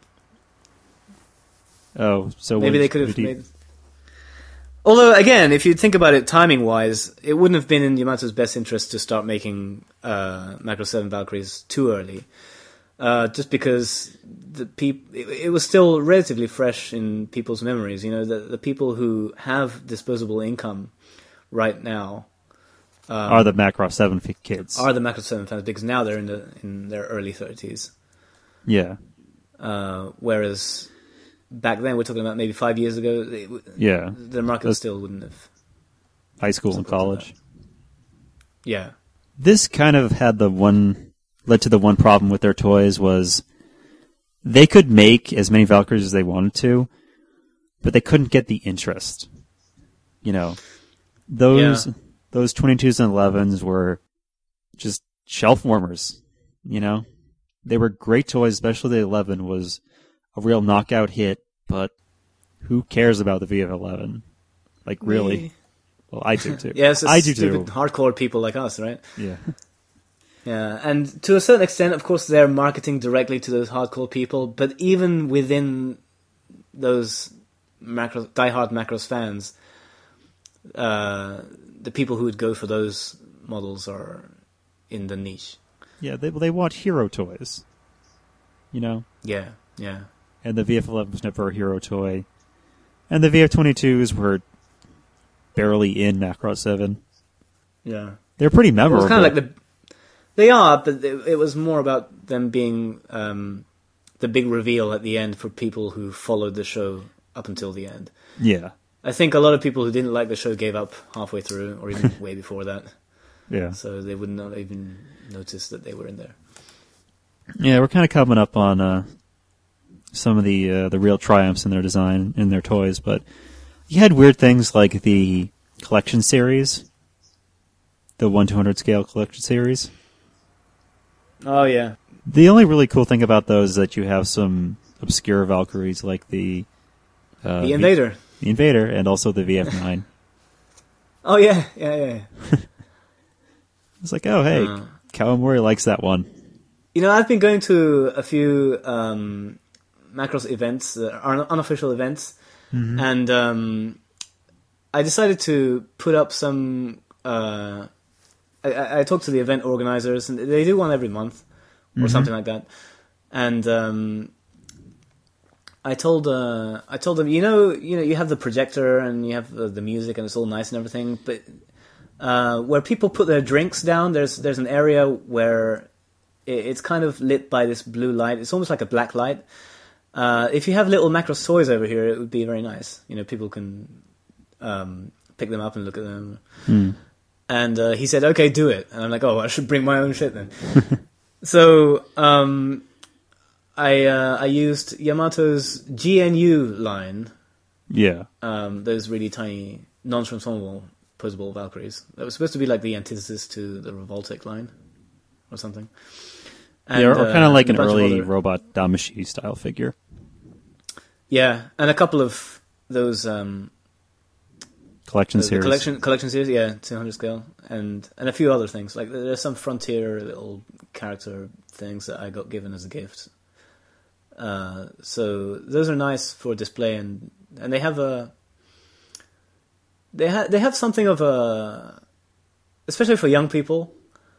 Oh, so Maybe what- they could have what do you- made. Although, again, if you think about it timing-wise, it wouldn't have been in Yamato's best interest to start making uh, Macro seven Valkyries too early. Uh, just because the peop- it, it was still relatively fresh in people's memories. You know, the, the people who have disposable income right now um, are the Macross seven fi- kids. are the Macro seven fans because now they're in the in their early thirties. Yeah, Uh, whereas back then, we're talking about maybe five years ago, it, yeah. the market Those- still wouldn't have. High school and Supported college. Yeah. This kind of had the one led to the one problem with their toys was they could make as many Valkyries as they wanted to, but they couldn't get the interest. You know, those Yeah. those twenty-twos and elevens were just shelf warmers. You know, they were great toys, especially the eleven was a real knockout hit. But who cares about the V F eleven? Like really? Me. Well, I do too. Yeah, it's just I do stupid too. hardcore people like us, right? Yeah. Yeah, and to a certain extent, of course, they're marketing directly to those hardcore people. But even within those Macross, diehard Macross fans, uh, the people who would go for those models are in the niche. Yeah, they they want hero toys. You know? Yeah, yeah. And the V F eleven was never a hero toy. And the V F twenty-twos were barely in Macross seven. Yeah. They're pretty It memorable. was kind of like the... They are, but it, it was more about them being um, the big reveal at the end for people who followed the show up until the end. Yeah. I think a lot of people who didn't like the show gave up halfway through, or even way before that. Yeah. So they would not even notice that they were in there. Yeah, we're kind of coming up on uh, some of the uh, the real triumphs in their design, in their toys, but you had weird things like the collection series, the one to one hundred scale collection series. Oh, yeah. The only really cool thing about those is that you have some obscure Valkyries like the... Uh, The Invader. V- the Invader, and also the V F nine. Oh, yeah, yeah, yeah. It's like, oh, hey, Uh. Kawamori likes that one. You know, I've been going to a few um, Macross events, uh, un- unofficial events, Mm-hmm. and um, I decided to put up some... Uh, I, I talked to the event organizers, and they do one every month, or Mhm. something like that. And um, I told uh, I told them, you know, you know, you have the projector and you have the, the music, and it's all nice and everything, but uh, where people put their drinks down, there's there's an area where it, it's kind of lit by this blue light. It's almost like a black light. Uh, if you have little Macross toys over here, it would be very nice. You know, people can um, pick them up and look at them. Mm. And uh, he said, okay, do it. And I'm like, oh, I should bring my own shit then. So um, I uh, I used Yamato's G N U line, Yeah. um, those really tiny, non-transformable, posable Valkyries. That was supposed to be like the antithesis to the Revoltic line or something. And, yeah, or, or uh, kind of like and an a bunch of early other- Robot Damashi style figure. Yeah, and a couple of those... Um, Collection The, the series. collection collection series, yeah, two hundred scale, and and a few other things. Like there's some Frontier little character things that I got given as a gift. Uh, so those are nice for display, and and they have a they have they have something of a, especially for young people.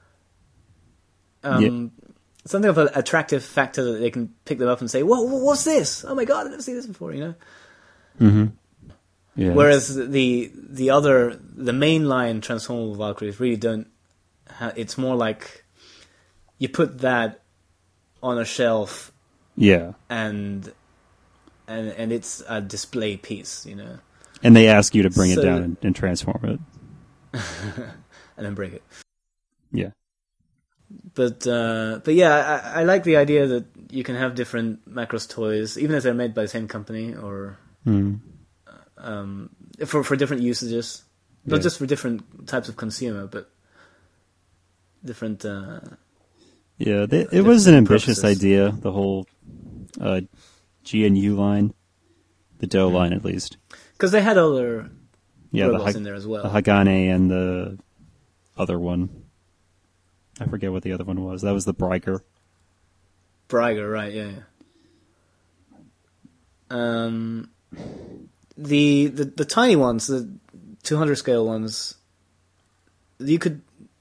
Um, Yeah. Something of an attractive factor that they can pick them up and say, "Whoa, what's this? Oh my god, I've never seen this before!" You know. Mm-hmm. Yeah. Whereas the the other the mainline transformable Valkyries really don't. Ha- it's more like you put that on a shelf Yeah. and and and it's a display piece, you know, And they ask you to bring So- it down and, and transform it. and then break it. Yeah. But uh, but yeah, I, I like the idea that you can have different Macross toys, even if they're made by the same company, or Mm. um, for for different usages, not Yeah. just for different types of consumer, but different. Uh, Yeah, they, it was an different ambitious purposes. idea, the whole uh, G N U line. The Doe Mm. line, at least. Because they had other Yeah, the, robots Ha- in there as well. the Hagane and the other one. I forget what the other one was. That was the Breiger. Breiger, right? Yeah. yeah. Um, the, the the tiny ones, the two hundred scale ones, you could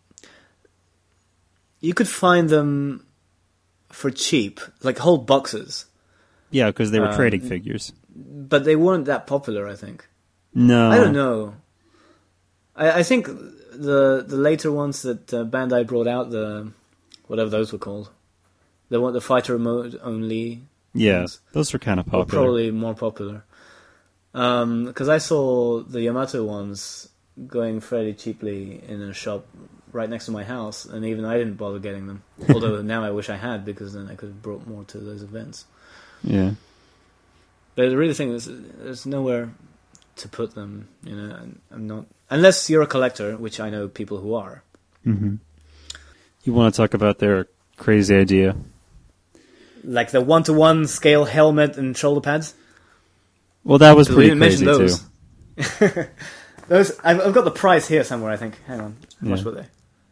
you could find them for cheap, like whole boxes, Yeah, because they were Um, trading figures. but they weren't that popular. I think. No. I don't know. I, I think the the later ones that uh, Bandai brought out, the whatever those were called, the one the fighter mode only. Yeah, ones, those were kind of were popular. probably more popular. Because I saw the Yamato ones going fairly cheaply in a shop right next to my house, and even I didn't bother getting them. Although now I wish I had, because then I could have brought more to those events. Yeah. But the really thing is, there's nowhere to put them. You know, and I'm not unless you're a collector, which I know people who are. hmm You want to talk about their crazy idea? Like the one-to-one scale helmet and shoulder pads. Well, that was Because we pretty didn't crazy mention too. those. Those I've, I've got the price here somewhere. I think. Hang on. How much Yeah. were they?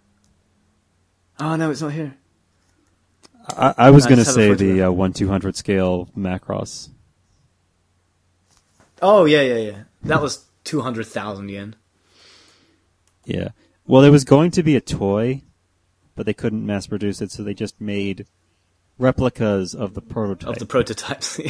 Oh no, it's not here. I, I was I going to just have a say photo the of uh, one two hundred scale Macross. Oh yeah, yeah, yeah. That was two hundred thousand yen. Yeah. Well, it was going to be a toy, but they couldn't mass produce it, so they just made replicas of the prototype. Of the prototypes.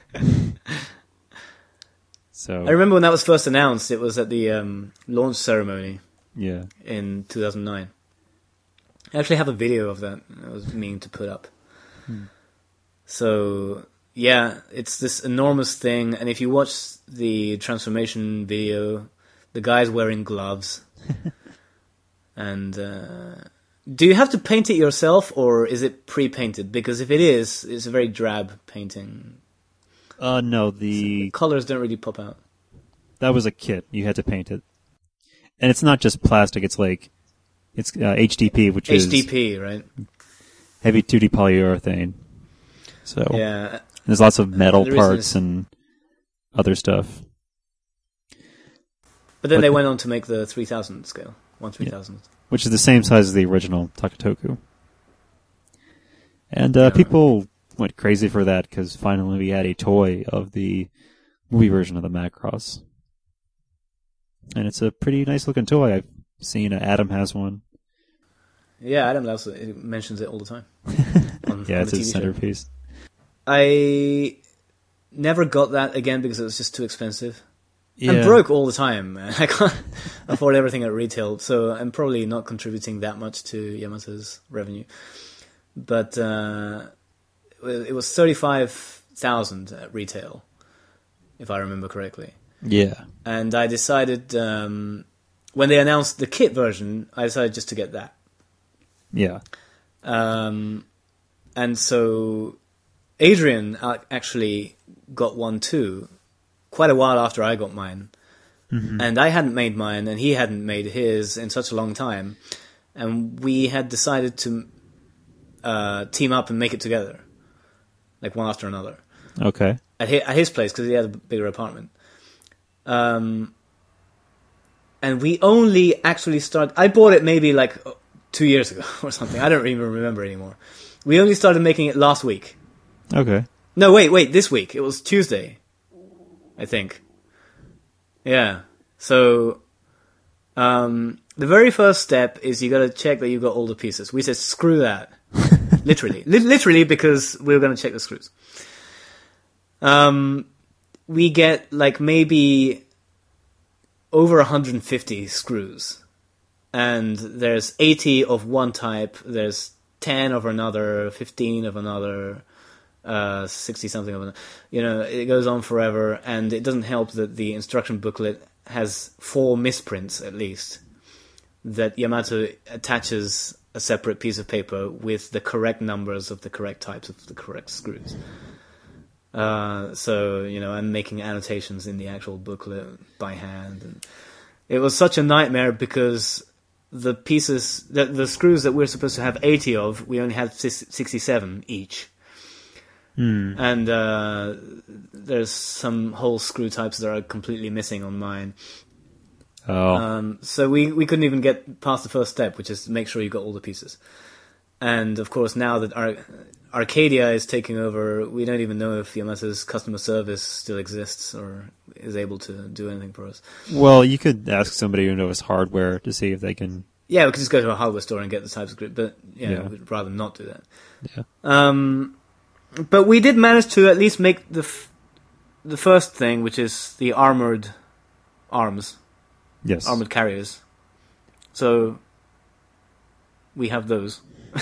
So I remember when that was first announced. It was at the um, launch ceremony yeah. in two thousand nine. I actually have a video of that I was meaning to put up. Hmm. So, yeah, it's this enormous thing, and if you watch the transformation video, the guy's wearing gloves. And uh, do you have to paint it yourself, or is it pre-painted? Because if it is, it's a very drab painting. Uh, no, The the colors don't really pop out. that was a kit. You had to paint it, and it's not just plastic. It's like it's uh, H D P, which H D is P, right? heavy duty polyurethane. So Yeah. there's lots of metal the reason parts is- and other stuff. But then But they the- went on to make the three thousand scale. one three thousand. Which is the same size as the original Takatoku. And uh, Yeah. people went crazy for that because finally we had a toy of the movie version of the Macross. And it's a pretty nice looking toy. I've seen uh, Adam has one. Yeah, Adam also mentions it all the time. On, Yeah, on it's the his T V show. centerpiece. I never got that again because it was just too expensive. Yeah. I'm broke all the time. I can't afford everything at retail, so I'm probably not contributing that much to Yamato's revenue. But uh, it was thirty-five thousand at retail, if I remember correctly. Yeah. And I decided, um, when they announced the kit version, I decided just to get that. Yeah. Um, and so Adrian uh, actually got one too, quite a while after I got mine. Mm-hmm. And I hadn't made mine, and he hadn't made his in such a long time. And we had decided to uh, team up and make it together, like one after another, Okay. at his, at his place, because he had a bigger apartment. Um, and we only actually started... I bought it maybe like two years ago or something. I don't even remember anymore. We only started making it last week. Okay. No, wait, wait, this week. It was Tuesday, I think. Yeah. So, um, the very first step is you gotta check that you've got all the pieces. We said, screw that. Literally. Li- literally, because we were gonna check the screws. Um, we get, like, maybe over one hundred fifty screws. And there's eighty of one type, there's ten of another, fifteen of another... Uh, sixty something of it. You know, it goes on forever, and it doesn't help that the instruction booklet has four misprints at least. That Yamato attaches a separate piece of paper with the correct numbers of the correct types of the correct screws. Uh, so you know, I'm making annotations in the actual booklet by hand, and it was such a nightmare because the pieces, the, the screws that we're supposed to have eighty of, we only had sixty-seven each. Hmm. And uh, there's some whole screw types that are completely missing on mine. Oh. Um, so we, we couldn't even get past the first step, which is to make sure you got all the pieces. And of course, now that Ar- Arcadia is taking over, we don't even know if Yamato's customer service still exists or is able to do anything for us. Well, you could ask somebody who knows hardware to see if they can... Yeah, we could just go to a hardware store and get the types of grip, but yeah, Yeah. we'd rather not do that. Yeah. Um, but we did manage to at least make the f- the first thing, which is the armored arms, Yes. armored carriers. So we have those.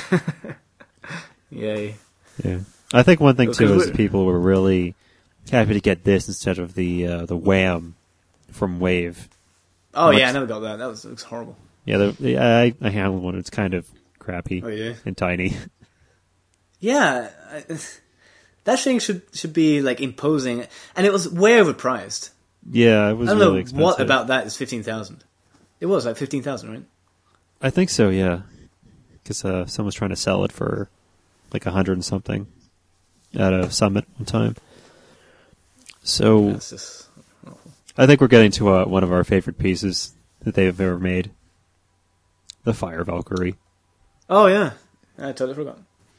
Yay! Yeah. I think one thing, Because too, is we're- people were really happy to get this instead of the uh, the Wham from Wave. Oh Much- yeah, I never got that. That was, it was horrible. Yeah, the, the, I, I have one. It's kind of crappy Oh yeah. and tiny. Yeah, I, that thing should should be like imposing, and it was way overpriced. Yeah, it was I don't really know expensive. what about that is fifteen thousand. It was like fifteen thousand, right? I think so, yeah. Because uh, someone's trying to sell it for like a hundred and something at a summit one time. So That's just awful. I think we're getting to uh, one of our favorite pieces that they've ever made. The Fire Valkyrie. Oh yeah, I totally forgot.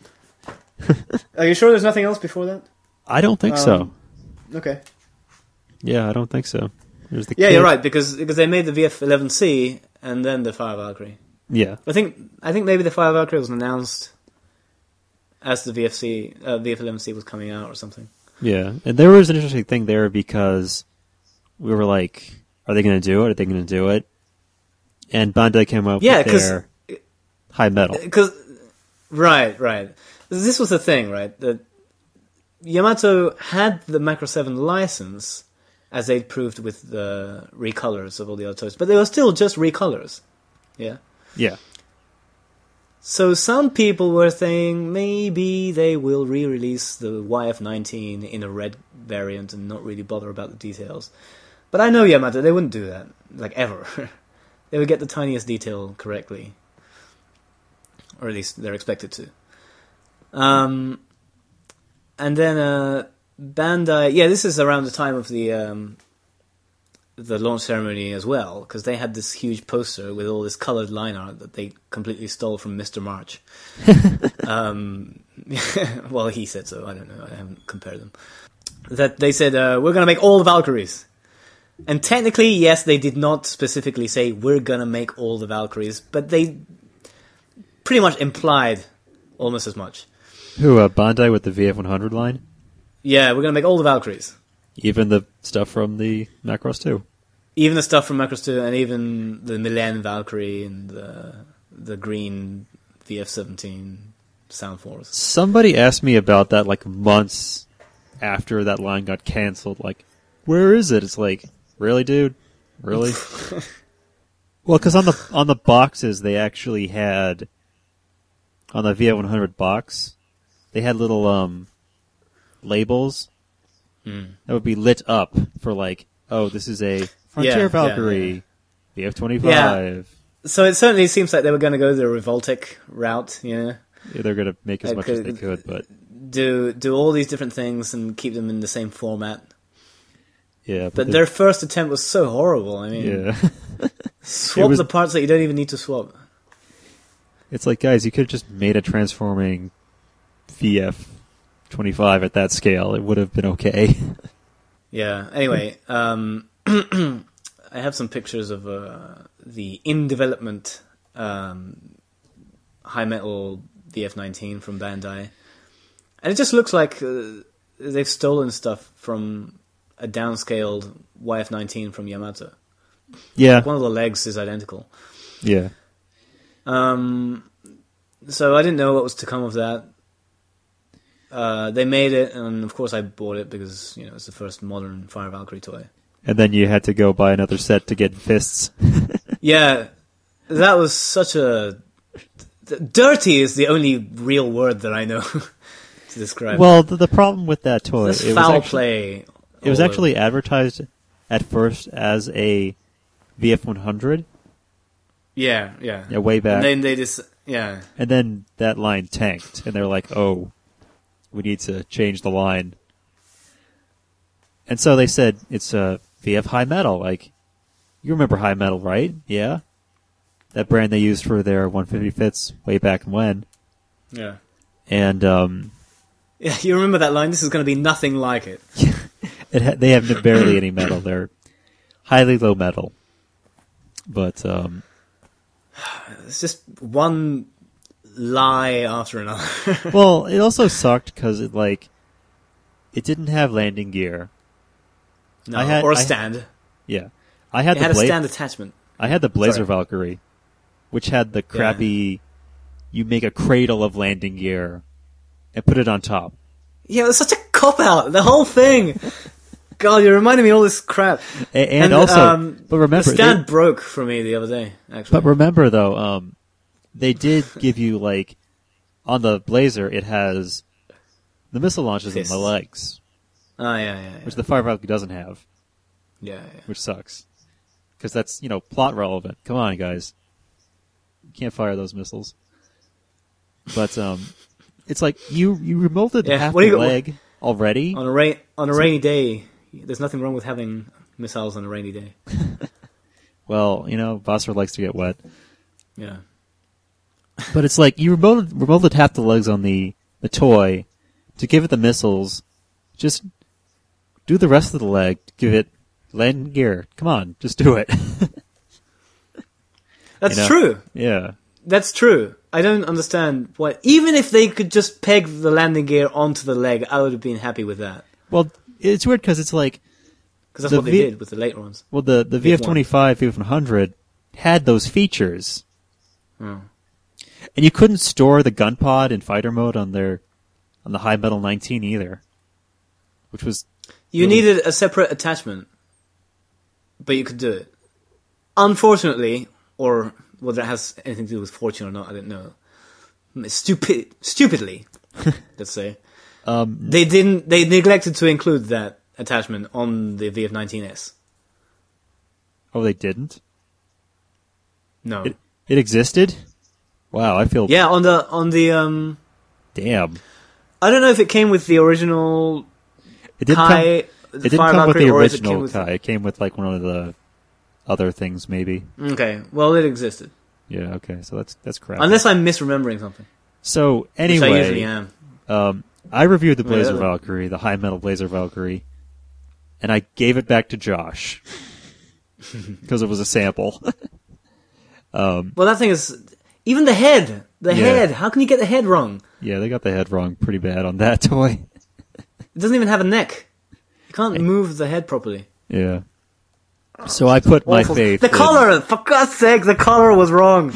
Are you sure there's nothing else before that? I don't think Um, so. Okay. Yeah, I don't think so. There's the Yeah, kid. you're right because because they made the V F eleven C and then the Fire Valkyrie. Yeah. I think I think maybe the Fire Valkyrie was announced as the V F C uh, V F eleven C was coming out or something. Yeah, and there was an interesting thing there because we were like, are they going to do it? Are they going to do it? And Bandai came up Yeah, with 'cause- their high metal. Because right, right. This was the thing, right? That Yamato had the Macro seven license, as they'd proved with the recolors of all the other toys, but they were still just recolors. Yeah. Yeah. So some people were saying maybe they will re-release the Y F nineteen in a red variant and not really bother about the details. But I know Yamato, they wouldn't do that, like ever. They would get the tiniest detail correctly. Or at least they're expected to. Um, and then uh, Bandai, yeah, this is around the time of the um, the launch ceremony as well, because they had this huge poster with all this colored line art that they completely stole from Mister March. um, well, he said so. I don't know. I haven't compared them. That they said uh, we're gonna make all the Valkyries, and technically, yes, they did not specifically say we're gonna make all the Valkyries, but they pretty much implied almost as much. Who, uh, Bandai with the V F one hundred line? Yeah, we're gonna make all the Valkyries. Even the stuff from the Macross two. Even the stuff from Macross two, and even the Milan Valkyrie and the the green V F seventeen Sound Force. Somebody asked me about that like months after that line got canceled. Like, where is it? It's like, really, dude? Really? Well, because on the on the boxes they actually had on the V F one hundred box, they had little um labels Mm. that would be lit up for like, oh, this is a Frontier Yeah, Valkyrie, yeah, yeah. V F twenty-five. So it certainly seems like they were going to go the Revoltic route, you know, Yeah, they're going to make as Uh, much as could- they could, but do do all these different things and keep them in the same format. yeah. But the- their first attempt was so horrible. I mean, yeah. swap It was- the parts that you don't even need to swap. It's like, guys, you could have just made a transforming V F twenty-five at that scale. It would have been okay. Yeah. Anyway, um, I have some pictures of uh, the in development um, high metal V F nineteen from Bandai, and it just looks like uh, they've stolen stuff from a downscaled Y F nineteen from Yamato. Yeah. One of the legs is identical. Yeah. Um, so I didn't know what was to come of that. Uh, they made it, and of course I bought it because you know it's the first modern Fire Valkyrie toy. And then you had to go buy another set to get fists. Yeah, that was such a dirty is the only real word that I know to describe. Well, the, the problem with that toy, That's it was foul actually, play. it was all actually advertised at first as a V F one hundred. yeah, yeah, Yeah, way back. And then they just yeah, And then that line tanked, and they're like, oh, we need to change the line. And so they said, it's a V F High Metal. Like, you remember High Metal, right? Yeah? That brand they used for their one fifty-fifths way back when. yeah, And um, yeah. You remember that line? This is going to be nothing like it. it ha- they have barely any metal. They're highly low metal. But, um, It's just one lie after another. well, it also sucked because it, like, it didn't have landing gear. No, I had- or a I- stand. Yeah. I had It the had a blade. stand attachment. I had the Blazer Sorry. Valkyrie, which had the crappy, you make a cradle of landing gear and put it on top. Yeah, it was such a cop out. The whole thing. God, you're reminding me of all this crap. A- and, also, um, but remember, the stand they- broke for me the other day. Actually, but remember though, um, they did give you like, on the Blazer, it has the missile launchers Fists. in the legs, oh yeah, yeah, yeah. which the Fire Valkyrie doesn't have, yeah, yeah. which sucks. Because that's, you know, plot relevant. Come on, guys. You can't fire those missiles. But, um, it's like, you, you remolded Yeah, half what do the you- leg already. On a rain on a So- rainy day, there's nothing wrong with having missiles on a rainy day. well, you know, Vassar likes to get wet. Yeah. But it's like, you remolded, remolded half the legs on the, the toy to give it the missiles. Just do the rest of the leg, give it landing gear. Come on, just do it. That's You know? true. Yeah. That's true. I don't understand why. Even if they could just peg the landing gear onto the leg, I would have been happy with that. Well, it's weird because it's like, Because that's The what they V- did with the later ones. well, the, the V F twenty-five, V F one hundred had those features. Oh. And you couldn't store the gun pod in fighter mode on their, on the High Metal nineteen either. Which was, You really- needed a separate attachment, but you could do it. Unfortunately, or whether it has anything to do with fortune or not, I don't know. Stupid, stupidly, let's say. um, They didn't. They neglected to include that attachment on the V F nineteen S. oh, they didn't? No. It, it existed? Wow, I feel, Yeah, on the on the um. damn. I don't know if it came with the original It didn't Kai. come, it didn't Fire come with Valkyrie, the or if it came original with- Kai. It came with like one of the other things, maybe. Okay, well, it existed. Yeah, okay, so that's, that's crap. Unless I'm misremembering something, So, which I usually anyway, am. um, I reviewed the Yeah, Blazer that- Valkyrie, the High Metal Blazer Valkyrie, and I gave it back to Josh. Because it was a sample. um, Well, that thing is even the head. The Yeah. head. How can you get the head wrong? yeah, they got the head wrong pretty bad on that toy. It doesn't even have a neck. You can't move the head properly. Yeah. So I put my Awful. faith The in, collar, for God's sake, the collar was wrong.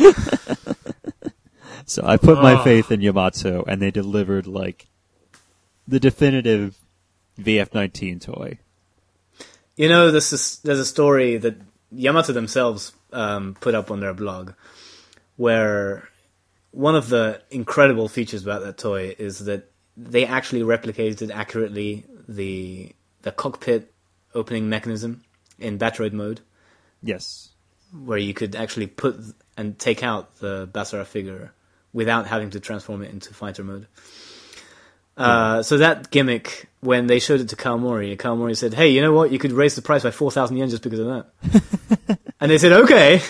So I put my Oh. faith in Yamato, and they delivered like the definitive V F nineteen toy. You know, this is, there's a story that Yamato themselves um, put up on their blog, where one of the incredible features about that toy is that they actually replicated accurately the the cockpit opening mechanism in Batroid mode, Yes. where you could actually put and take out the Basara figure without having to transform it into fighter mode. Uh, so that gimmick, when they showed it to Kawamori, Kawamori said, "Hey, you know what? You could raise the price by four thousand yen just because of that." And they said, "Okay."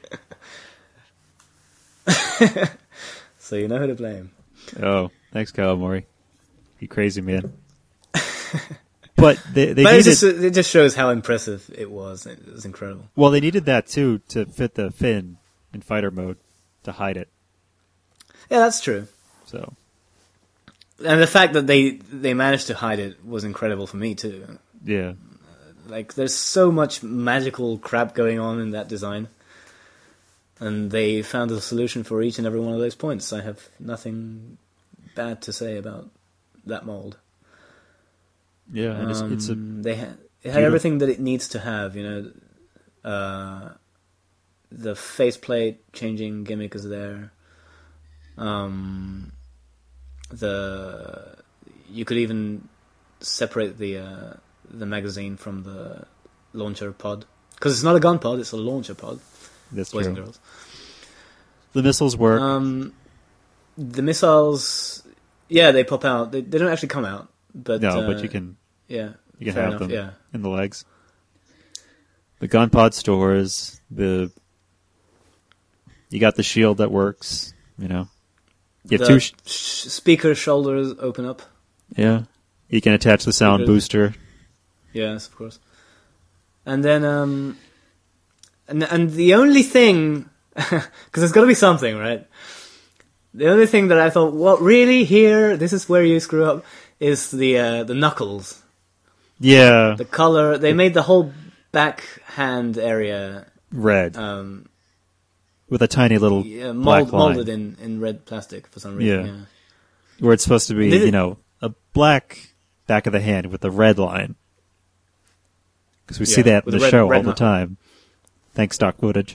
So you know who to blame. Oh, thanks, Kawamori. You crazy man. But they they But it needed just, it just shows how impressive it was. It was incredible. well they needed that too to fit the fin in fighter mode to hide it. Yeah, that's true. So And the fact that they they managed to hide it was incredible for me too. yeah. Like, there's so much magical crap going on in that design. And they found a solution for each and every one of those points. I have nothing bad to say about that mold. Yeah, and it's, it's a Um, they ha- it had beautiful- everything that it needs to have, you know. Uh, the faceplate changing gimmick is there. Um, the you could even separate the uh, the magazine from the launcher pod, because it's not a gun pod; it's a launcher pod. that's Boys true. and girls. The missiles work. Um, the missiles, yeah, they pop out. They, they don't actually come out, but no, uh, but you can yeah, you can fair have enough, them yeah. in the legs. The gun pod stores, the you got the shield that works, you know. You have the two sh- sh- speaker shoulders open up. yeah. You can attach the sound Speakers. booster. Yes, of course. And then, um, and and the only thing, because there's got to be something, right? The only thing that I thought, what really here? This is where you screw up. Is the uh, the knuckles, Yeah. the color? They made the whole back hand area Red. um, with a tiny little yeah, black mold, line. molded in, in red plastic for some reason. Yeah. Yeah. Where it's supposed to be, Did it- you know, a black back of the hand with a red line. Because we see Yeah, that in with the a red- show red all the knuckle. time. Thanks, stock footage.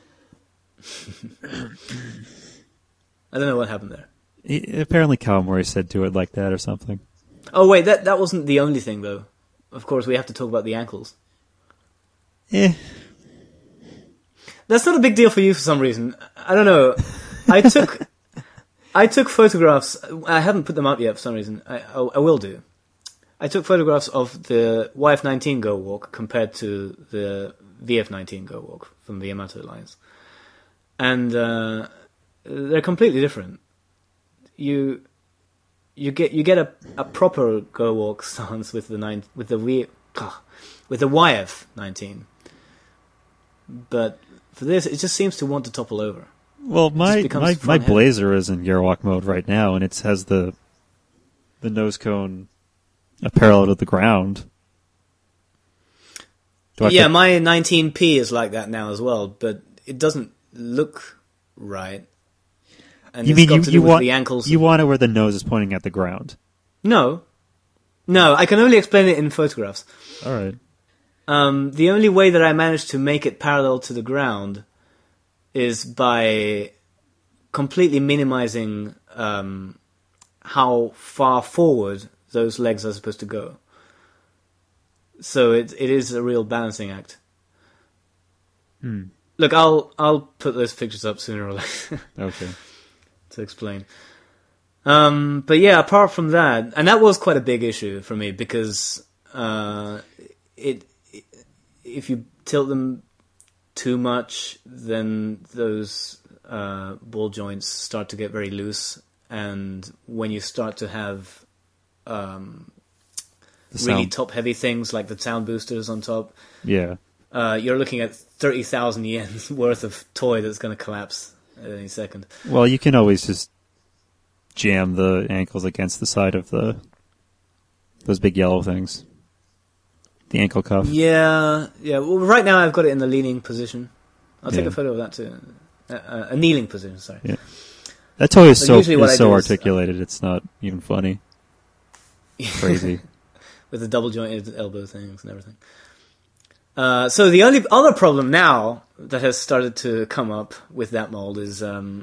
I don't know what happened there. He, apparently Kawamori said do it like that or something. Oh wait, that that wasn't the only thing though. Of course, we have to talk about the ankles. Eh. That's not a big deal for you for some reason. I don't know. I took I took photographs. I haven't put them up yet for some reason. I I, I will do. I took photographs of the Y F nineteen Go Walk compared to the V F nineteen Go Walk from the Yamato lines, and uh, they're completely different. You you get you get a, a proper Go Walk stance with the nine with the V with the Y F nineteen, but for this it just seems to want to topple over. Well, my my, my Blazer is in Gearwalk mode right now, and it has the the nose cone a parallel to the ground. Yeah, to... my nineteen P is like that now as well, but it doesn't look right. And you it's mean got you, to do you with want the ankles? You want it where the nose is pointing at the ground? No, no. I can only explain it in photographs. All right. Um, the only way that I managed to make it parallel to the ground is by completely minimizing um, how far forward those legs are supposed to go. So it it is a real balancing act. Hmm. Look, I'll I'll put those pictures up sooner or later. Okay. To explain. Um, but yeah, apart from that, and that was quite a big issue for me because uh, it, it if you tilt them too much, then those uh, ball joints start to get very loose, and when you start to have um, really top-heavy things like the sound boosters on top, yeah, uh, you're looking at thirty thousand yen's worth of toy that's going to collapse at any second. Well, you can always just jam the ankles against the side of the those big yellow things. The ankle cuff. Yeah, yeah. Well, right now I've got it in the leaning position. I'll take yeah. a photo of that too. Uh, a kneeling position, sorry. Yeah. That toy is but so is so articulated. Is, uh, it's not even funny. Crazy. With the double jointed elbow things and everything. Uh, so the only other problem now that has started to come up with that mold is um,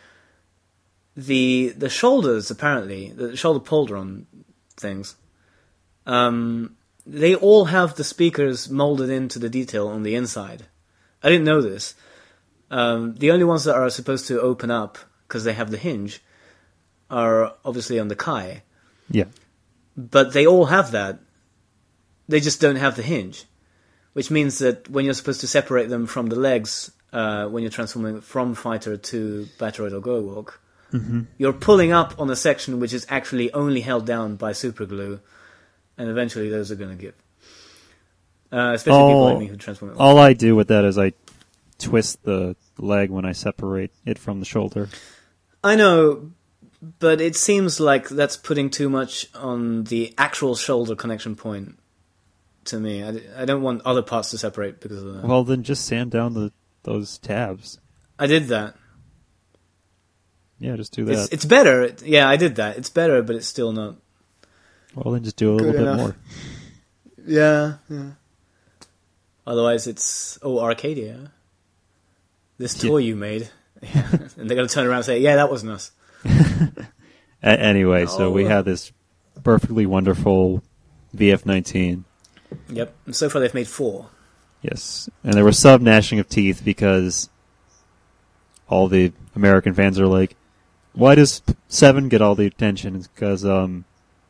the the shoulders. Apparently, the shoulder pauldron things. Um, they all have the speakers molded into the detail on the inside. I didn't know this. Um, the only ones that are supposed to open up because they have the hinge are obviously on the Kai. Yeah. But they all have that. They just don't have the hinge. Which means that when you're supposed to separate them from the legs, uh, when you're transforming from fighter to Batoroid or Go Walk, mm-hmm. you're pulling up on a section which is actually only held down by super glue, and eventually those are going to give. Uh, especially all, people like me who transform it. All I do with that is I twist the leg when I separate it from the shoulder. I know, but it seems like that's putting too much on the actual shoulder connection point. To me, I, I don't want other parts to separate because of that. Well, then just sand down the those tabs. I did that. Yeah, just do that. It's, it's better. Yeah, I did that. It's better, but it's still not. Well, then just do a little bit enough. more. Yeah, yeah. Otherwise, it's oh Arcadia. This toy yeah. you made, yeah. And they're gonna turn around and say, "Yeah, that wasn't us." A- anyway, oh. so we had this perfectly wonderful V F nineteen. Yep. And so far they've made four. Yes. And there was some gnashing of teeth because all the American fans are like, why does seven get all the attention? It's because, um,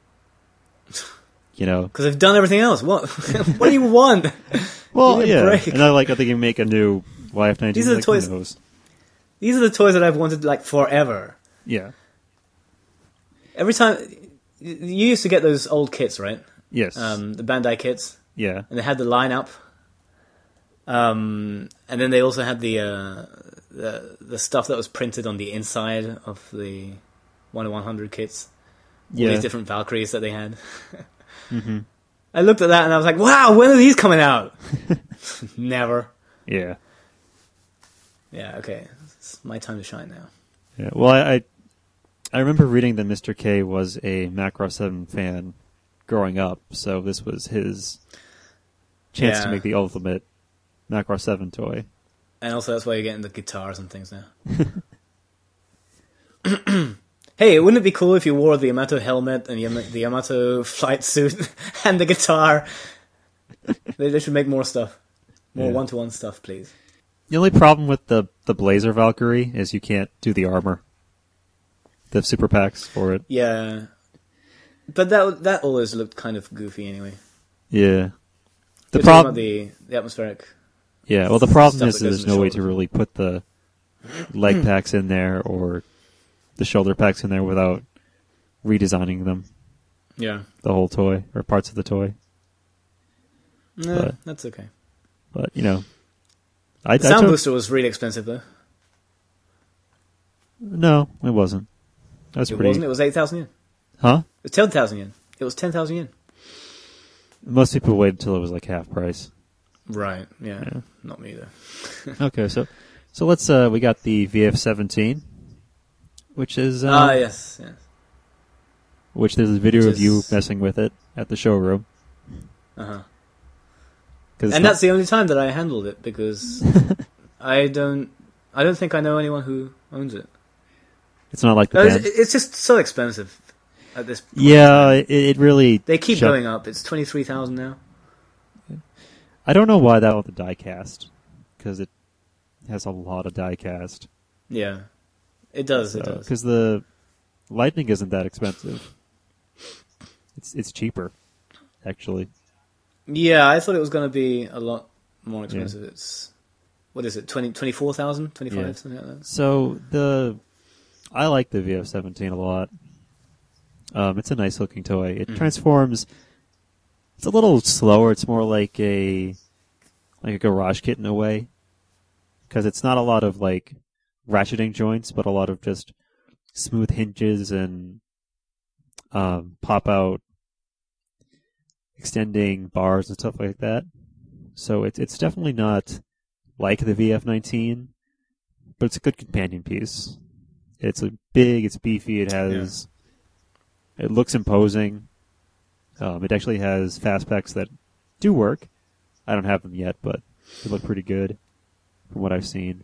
you know. Because they've done everything else. What What do you want? Well, yeah. Break. And I like, I think you make a new Y F nineteen. These are the like, toys. Knows. These are the toys that I've wanted, like, forever. Yeah. Every time. You used to get those old kits, right? Yes. Um, the Bandai kits. Yeah. And they had the lineup. Um, and then they also had the, uh, the the stuff that was printed on the inside of the one to one hundred kits. All yeah. these different Valkyries that they had. mm-hmm. I looked at that and I was like, wow, when are these coming out? Never. Yeah. Yeah, okay. It's my time to shine now. Yeah. Well, I I, I remember reading that Mister K was a Macross seven fan growing up, so this was his chance yeah. to make the ultimate Macross seven toy. And also that's why you're getting the guitars and things now. Hey, wouldn't it be cool if you wore the Yamato helmet and the Yamato flight suit and the guitar? they, they should make more stuff. More yeah. one-to-one stuff, please. The only problem with the, the Blazer Valkyrie is you can't do the armor. The super packs for it. Yeah. But that that always looked kind of goofy anyway. Yeah. The You're talking problem, about the the atmospheric. yeah. Well, the problem stuff is that goes there's in the no way to shoulders. really put the leg packs in there or the shoulder packs in there without redesigning them, Yeah. the whole toy or parts of the toy. Nah, But- that's okay. But you know, I, The I sound took- booster was really expensive though. No, it wasn't. That's It pretty. wasn't. It was eight thousand yen. Huh? It was ten thousand yen. It was ten thousand yen. Most people waited until it was like half price. Right. Yeah. Yeah. Not me though. Okay, so so let's uh we got the V F seventeen, which is uh, Ah, yes. Yes. which there's a video Which of you is- messing with it at the showroom. Uh huh. 'Cause it's And not- that's the only time that I handled it because I don't. I don't think I know anyone who owns it. it's not like the No, it's, band. it's just so expensive at this point. Yeah, it, it really. They keep shut- going up. It's twenty three thousand now. I don't know why that with the die cast, because it has a lot of die cast. Yeah, it does. It does. Because the Lightning isn't that expensive. It's it's cheaper, actually. Yeah, I thought it was going to be a lot more expensive. It's what is it? twenty twenty four thousand, twenty five, Yeah. something like that. So the I like the V F seventeen a lot. Um, it's a nice looking toy. It Mhm. transforms. It's a little slower. It's more like a like a garage kit in a way, because it's not a lot of like ratcheting joints, but a lot of just smooth hinges and um, pop out extending bars and stuff like that. So it's it's definitely not like the V F nineteen, but it's a good companion piece. It's a big, it's beefy, it has, it looks imposing. Um, it actually has fast packs that do work. I don't have them yet, but they look pretty good from what I've seen.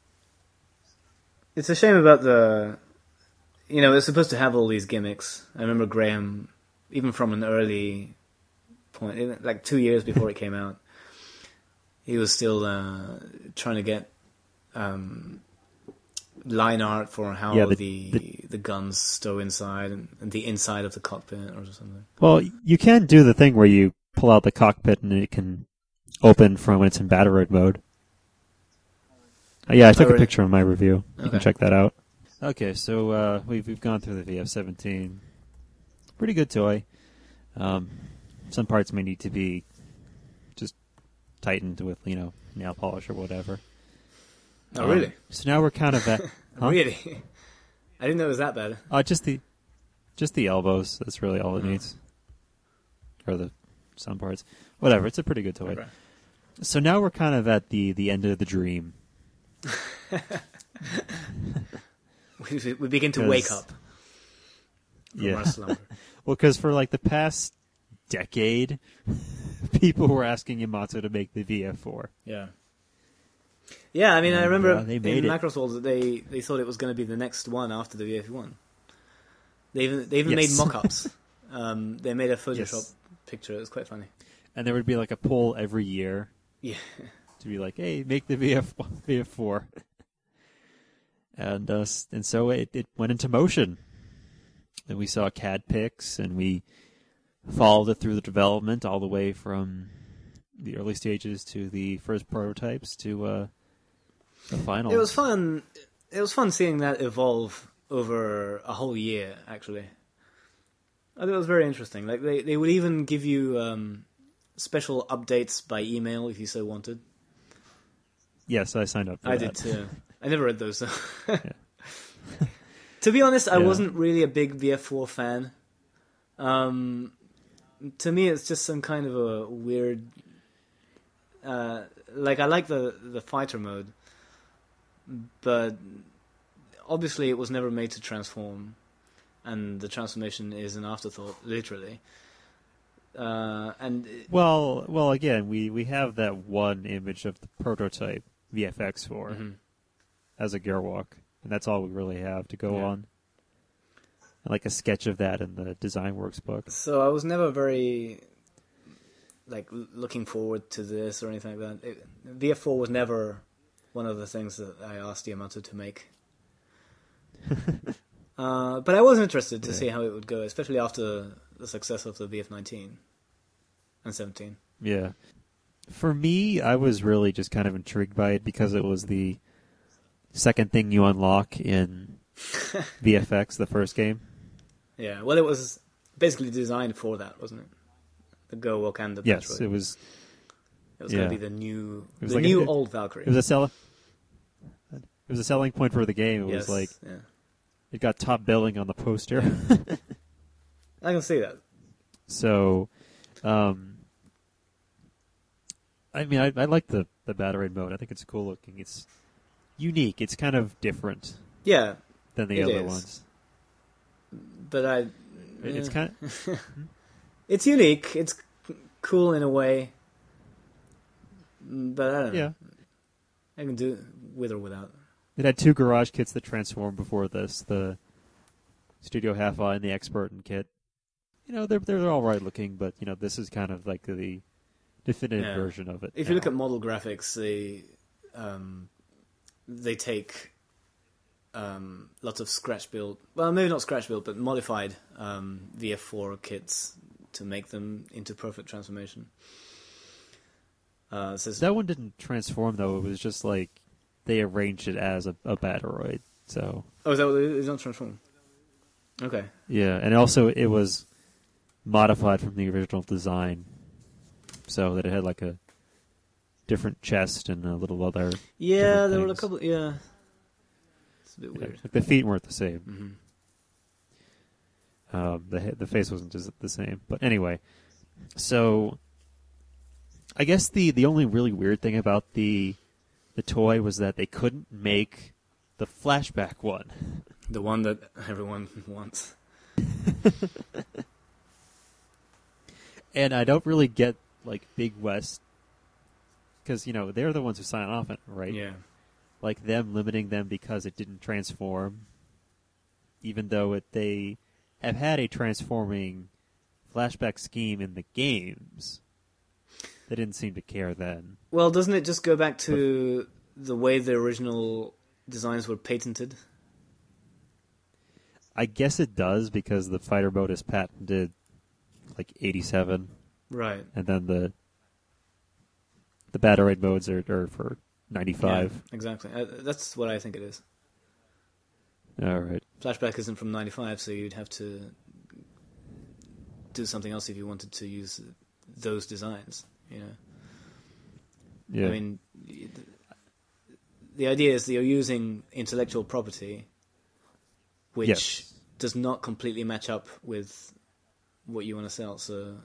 It's a shame about the. You know, it's supposed to have all these gimmicks. I remember Graham, even from an early point, even like two years before it came out, he was still uh, trying to get um, line art for how Yeah, the- the, the- the guns stow inside and, and the inside of the cockpit or something. Well, you can do the thing where you pull out the cockpit and it can open from when it's in Battoroid mode. Uh, yeah, I took Oh, a really? picture in my review. You can Okay. check that out. Okay, so uh, we've we've gone through the V F seventeen. Pretty good toy. Um, some parts may need to be just tightened with, you know, nail polish or whatever. Oh, Um, really? So now we're kind of at huh? Really? I didn't know it was that bad. Uh, just the just the elbows. That's really all it Oh. needs. Or the some parts. Whatever. It's a pretty good toy. Okay. So now we're kind of at the, the end of the dream. We, we begin to 'Cause- wake up from Yeah. our slumber. Well, because for like the past decade, people were asking Yamato to make the V F four. Yeah. Yeah, I mean, I And, remember uh, they made in it. Macrosoft that they, they thought it was going to be the next one after the V F one. They even they even Yes. made mock-ups. um, they made a Photoshop Yes. picture. It was quite funny. And there would be like a poll every year Yeah. to be like, hey, make the V F V F four. And uh, s- and so it, it went into motion. And we saw C A D pics, and we followed it through the development all the way from the early stages to the first prototypes to uh, the final. It was fun. It was fun seeing that evolve over a whole year. Actually, I thought it was very interesting. Like they, they would even give you um, special updates by email if you so wanted. Yes, I signed up for I that. did too. I never read those though. To be honest, I Yeah. wasn't really a big V F four fan. Um, to me, it's just some kind of a weird. Uh, like I like the the fighter mode, but obviously it was never made to transform, and the transformation is an afterthought, literally. Uh, and it- Well, well, again, we, we have that one image of the prototype V F X four Mhm. as a Gearwalk, and that's all we really have to go Yeah. on. And like a sketch of that in the Design Works book. So I was never very like l- looking forward to this or anything like that. It, V F four was never one of the things that I asked Yamato to make. uh, but I was interested to Yeah. see how it would go, especially after the success of the V F nineteen and seventeen. Yeah. For me, I was really just kind of intrigued by it because it was the second thing you unlock in V F X, the first game. Yeah, well, it was basically designed for that, wasn't it? The Go Wakanda. Yes, Metroid. it was. It was yeah. going to be the new, It was the like new a, old Valkyrie. It was a sell. It was a selling point for the game. It yes, was like yeah. it got top billing on the poster. I can see that. So, um, I mean, I, I like the the battery mode. I think it's cool looking. It's unique. It's kind of different. Yeah, than the it other is. ones. But I, It- It's yeah. kind. Of, It's unique. It's c- cool in a way. But I don't know. yeah. I can do it with or without. It had two garage kits that transformed before this: the Studio Half-Eye and the Expertin kit. You know, they're they're all right looking, but you know, this is kind of like the definitive Yeah. version of it. If now. you look at model graphics, they um, they take um, lots of scratch build. Well, maybe not scratch build, but modified um, V F four kits to make them into perfect transformation. Uh, so it's- that one didn't transform though; it was just like they arranged it as a, a Batteroid. So oh, is that what it is? It's not transform? Okay. yeah, and also it was modified from the original design, so that it had like a different chest and a little other. Yeah, different there were a things. couple. Yeah, it's a bit Yeah, weird. like the feet weren't the same. hmm Um, the he- the face wasn't just the same. But anyway, so I guess the, the only really weird thing about the the toy was that they couldn't make the flashback one. The one that everyone wants. And I don't really get like Big West because you know they're the ones who sign off on it, right? Yeah. Like them limiting them because it didn't transform, even though it they have had a transforming flashback scheme in the games. They didn't seem to care then. Well, doesn't it just go back to the way the original designs were patented? I guess it does because the fighter mode is patented like eighty-seven, Right. and then the the Batteroid modes are, are for ninety-five. Yeah, exactly. Uh, that's what I think it is. All right. Flashback isn't from ninety-five, so you'd have to do something else if you wanted to use those designs, you know? Yeah. I mean, y- the idea is that you're using intellectual property which Yes. does not completely match up with what you want to sell, so...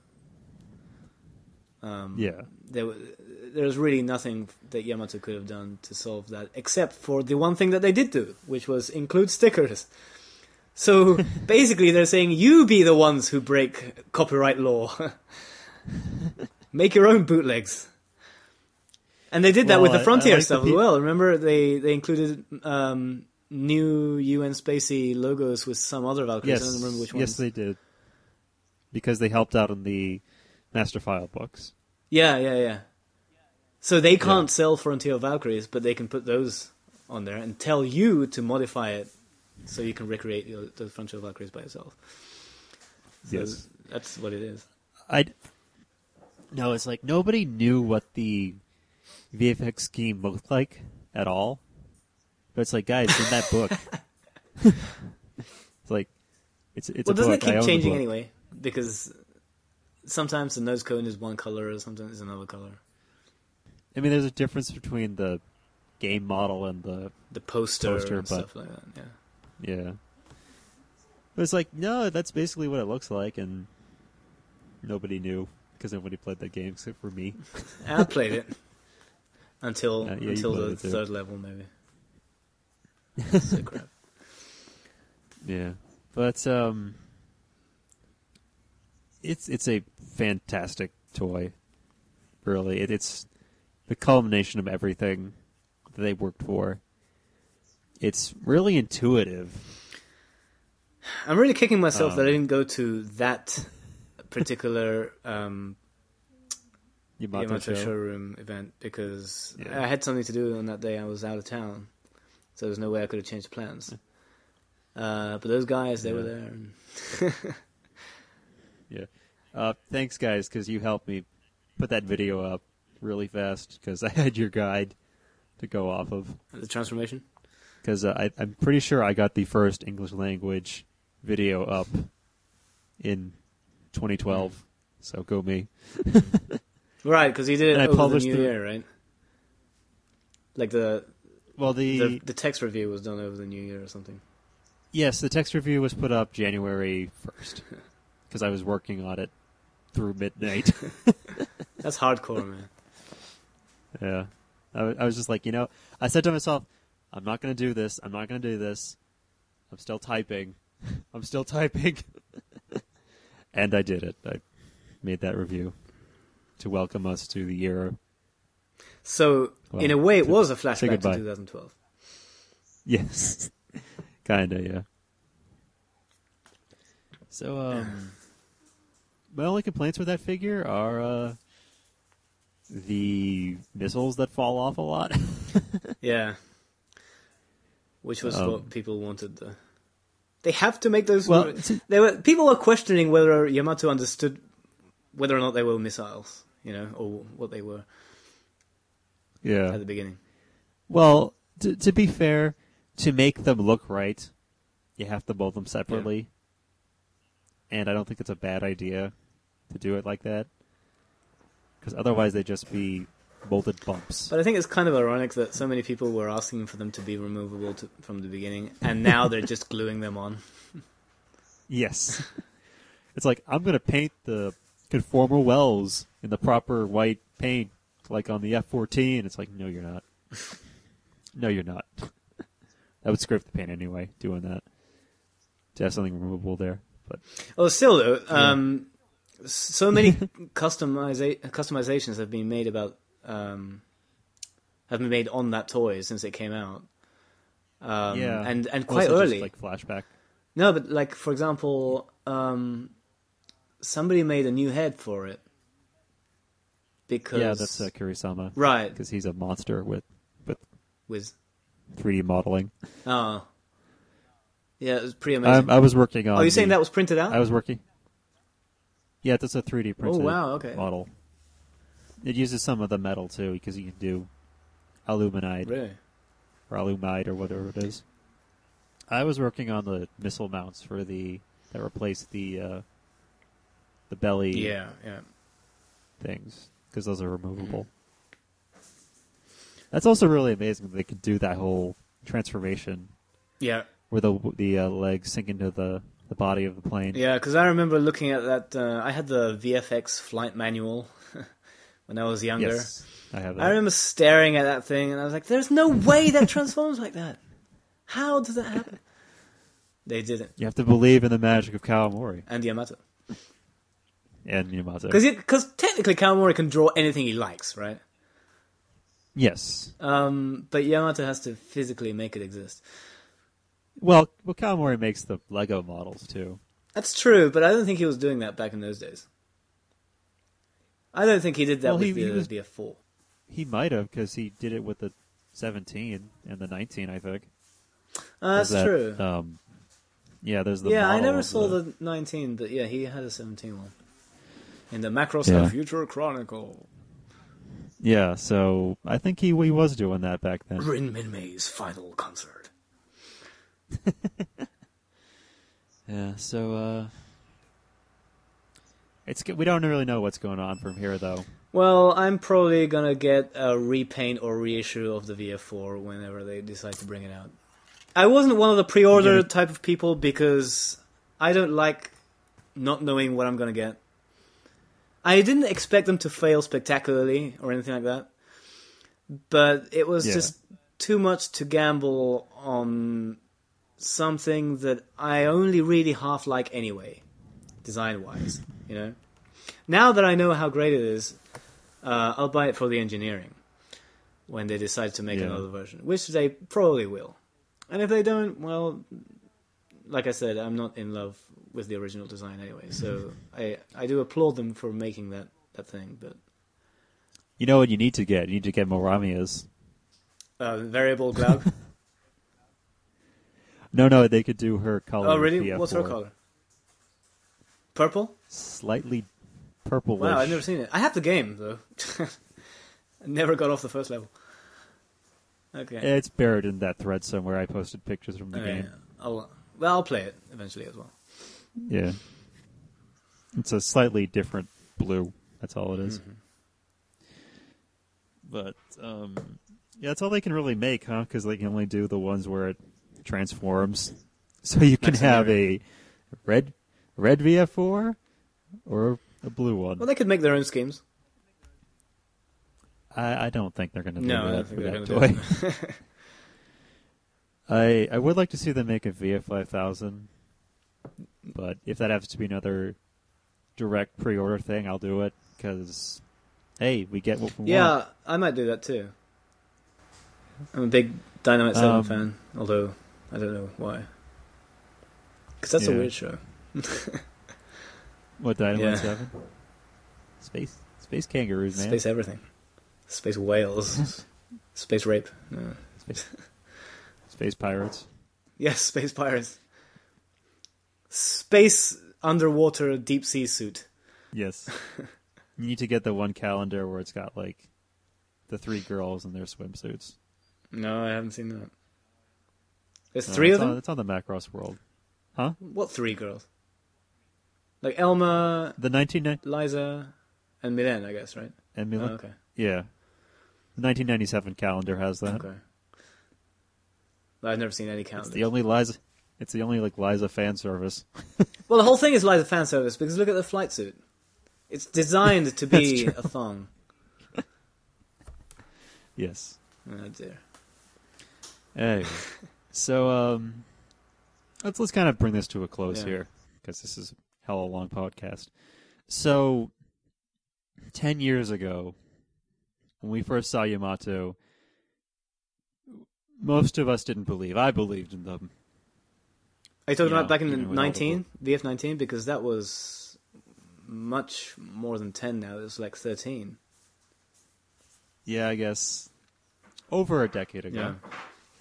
Um, Yeah. There, wa- there's really nothing that Yamato could have done to solve that, except for the one thing that they did do, which was include stickers. So basically, they're saying you be the ones who break copyright law. Make your own bootlegs. And they did that Well, with the I- I Frontier like the stuff pe- as well. Remember, they they included um, new U N Spacey logos with some other Valkyries. Yes. I don't remember which ones. Yes, they did. Because they helped out in the Master File books. Yeah, yeah, yeah. So they can't sell Frontier Valkyries, but they can put those on there and tell you to modify it so you can recreate your, the Frontier Valkyries by yourself. So Yes. that's what it is. I no, it's like nobody knew what the V F X scheme looked like at all. But it's like, guys, in that book, it's like it's it's Well, a doesn't book. it I keep own the changing book. anyway? Because sometimes the nose cone is one color, sometimes it's another color. I mean, there's a difference between the game model and the The poster, Poster, and but- stuff like that. Yeah. yeah. But it's like, no, that's basically what it looks like, and nobody knew because nobody played that game except for me. I played it until Uh, yeah, you until played the it too. third level, maybe. So crap. Yeah, but um, it's it's a fantastic toy. Really, it, it's the culmination of everything that they worked for. It's really intuitive. I'm really kicking myself Um, that I didn't go to that particular um, Yamato, Yamato show. showroom event because Yeah. I had something to do on that day. I was out of town, so there's no way I could have changed plans. Uh, but those guys, they were Yeah. there. And Uh, thanks, guys, because you helped me put that video up really fast because I had your guide to go off of. The transformation? Because uh, I, I'm pretty sure I got the first English language video up in twenty twelve. So go me. Right, because you did it And I over the published new the- year, right? Like the, Well, the, the the text review was done over the new year or something. yes, the text review was put up January first because I was working on it through midnight. That's hardcore, man. Yeah. I, w- I was just like, you know, I said to myself, I'm not going to do this. I'm not going to do this. I'm still typing. I'm still typing. And I did it. I made that review to welcome us to the year. So, Well, in a way, it to was a say flashback to goodbye. twenty twelve. Yes. Kinda, yeah. So, um, my only complaints with that figure are, uh, the missiles that fall off a lot. Yeah. Which was Um, what people wanted. The... They have to make those... Well, they were people were questioning whether Yamato understood whether or not they were missiles, you know, or what they were yeah. at the beginning. Well, to, to be fair, to make them look right, you have to build them separately. And I don't think it's a bad idea to do it like that. Because otherwise they'd just be molded bumps. But I think it's kind of ironic that so many people were asking for them to be removable to, from the beginning, and now they're just gluing them on. Yes. It's like, I'm going to paint the conformal wells in the proper white paint, like on the F fourteen. It's like, no, you're not. No, you're not. That would scrape the paint anyway, doing that. To have something removable there. But Well, still though, um, so many customiza- customizations have been made about um, have been made on that toy since it came out. Um, yeah. and and quite Also early. just, like flashback. No, but like for example, um, somebody made a new head for it because Yeah, that's uh, Kurisama. right Because he's a monster with, with with three D modeling. oh yeah, it was pretty amazing. I, I was working on. oh, you're saying the- that was printed out? I was working. Yeah, that's a three D printed Oh, wow, okay. model. It uses some of the metal too, because you can do aluminide Really? or alumide or whatever it is. I was working on the missile mounts for the that replace the uh, the belly Yeah, yeah. things because those are removable. That's also really amazing that they could do that whole transformation Yeah. where the the uh, legs sink into the, the body of the plane. Yeah, because I remember looking at that. Uh, I had the V F X flight manual when I was younger. Yes, I have that. I remember staring at that thing, and I was like, "There's no way that transforms like that. How does that happen?" They didn't, You have to believe in the magic of Kawamori and Yamato, and Yamato. because because technically Kawamori can draw anything he likes, right? Yes. Um, but Yamato has to physically make it exist. Well, well, Kawamori makes the Lego models too. That's true, but I don't think he was doing that back in those days. I don't think he did that Well, with he- the he was- V F four. He might have because he did it with the seventeen and the nineteen, I think. Uh, that's There's that, true. Um, yeah, there's the Yeah, I model never of saw the... nineteen, but yeah, he had a seventeen one. In the Macross Yeah. Future Chronicle. Yeah, so I think he he was doing that back then. Rin Min May's final concert. Yeah, so uh, it's we don't really know what's going on from here though. Well, I'm probably gonna get a repaint or reissue of the V F four whenever they decide to bring it out. I wasn't one of the pre-order Yeah. type of people because I don't like not knowing what I'm gonna get. I didn't expect them to fail spectacularly or anything like that, but it was Yeah. just too much to gamble on something that I only really half like anyway, design-wise, you know? Now that I know how great it is, uh, I'll buy it for the engineering when they decide to make Yeah. another version, which they probably will. And if they don't, well, like I said, I'm not in love with the original design anyway, so I I do applaud them for making that, that thing, but... You know what you need to get? You need to get Moramiya's. Uh, variable Glaub? No, no, they could do her color. Oh, really? V F four. What's her color? Purple? Slightly purple. Wow, I've never seen it. I have the game though. I never got off the first level. Okay. It's buried in that thread somewhere. I posted pictures from the Oh, game. yeah. I'll, well, I'll play it eventually as well. Yeah. It's a slightly different blue. That's all it is. Mm-hmm. But, um, yeah, that's all they can really make, huh? Because they can only do the ones where it transforms. So you can have a red red V F four or a blue one. Well, they could make their own schemes. I, I don't think they're going to do No, I that don't for think that they're toy. going to do it. I I would like to see them make a V F five thousand, but if that has to be another direct pre-order thing, I'll do it because hey, we get what we Yeah, want. I might do that too. I'm a big Dynamite seven Um, fan, although I don't know why. Because that's Yeah. a weird show. What Dynamite Yeah. Seven? Space Space kangaroos, man. Space everything. Space whales. Space rape. No. Space, Space pirates. Yes, space pirates. Space underwater deep sea suit. Yes. You need to get the one calendar where it's got like the three girls in their swimsuits. No, I haven't seen that. There's No, three it's of them? On, it's on the Macross World. Huh? What three girls? Like Elma, The nineteen ninety Liza, and Milen, I guess, right? and Mila? Oh, okay. Yeah. The nineteen ninety-seven calendar has that. Okay. I've never seen any It's calendars. the only Liza. It's the only like Liza fan service. Well, the whole thing is Liza fan service because look at the flight suit. It's designed to be That's a thong. Yes. Oh dear. Anyway, so um, let's let's kind of bring this to a close Yeah. here because this is a hell of a long podcast. So, ten years ago, when we first saw Yamato, most of us didn't believe. I believed in them. Are you talking You about know, back even in with all the nineteen, V F nineteen? Because that was much more than ten now. It was like thirteen. Yeah, I guess over a decade ago. Yeah.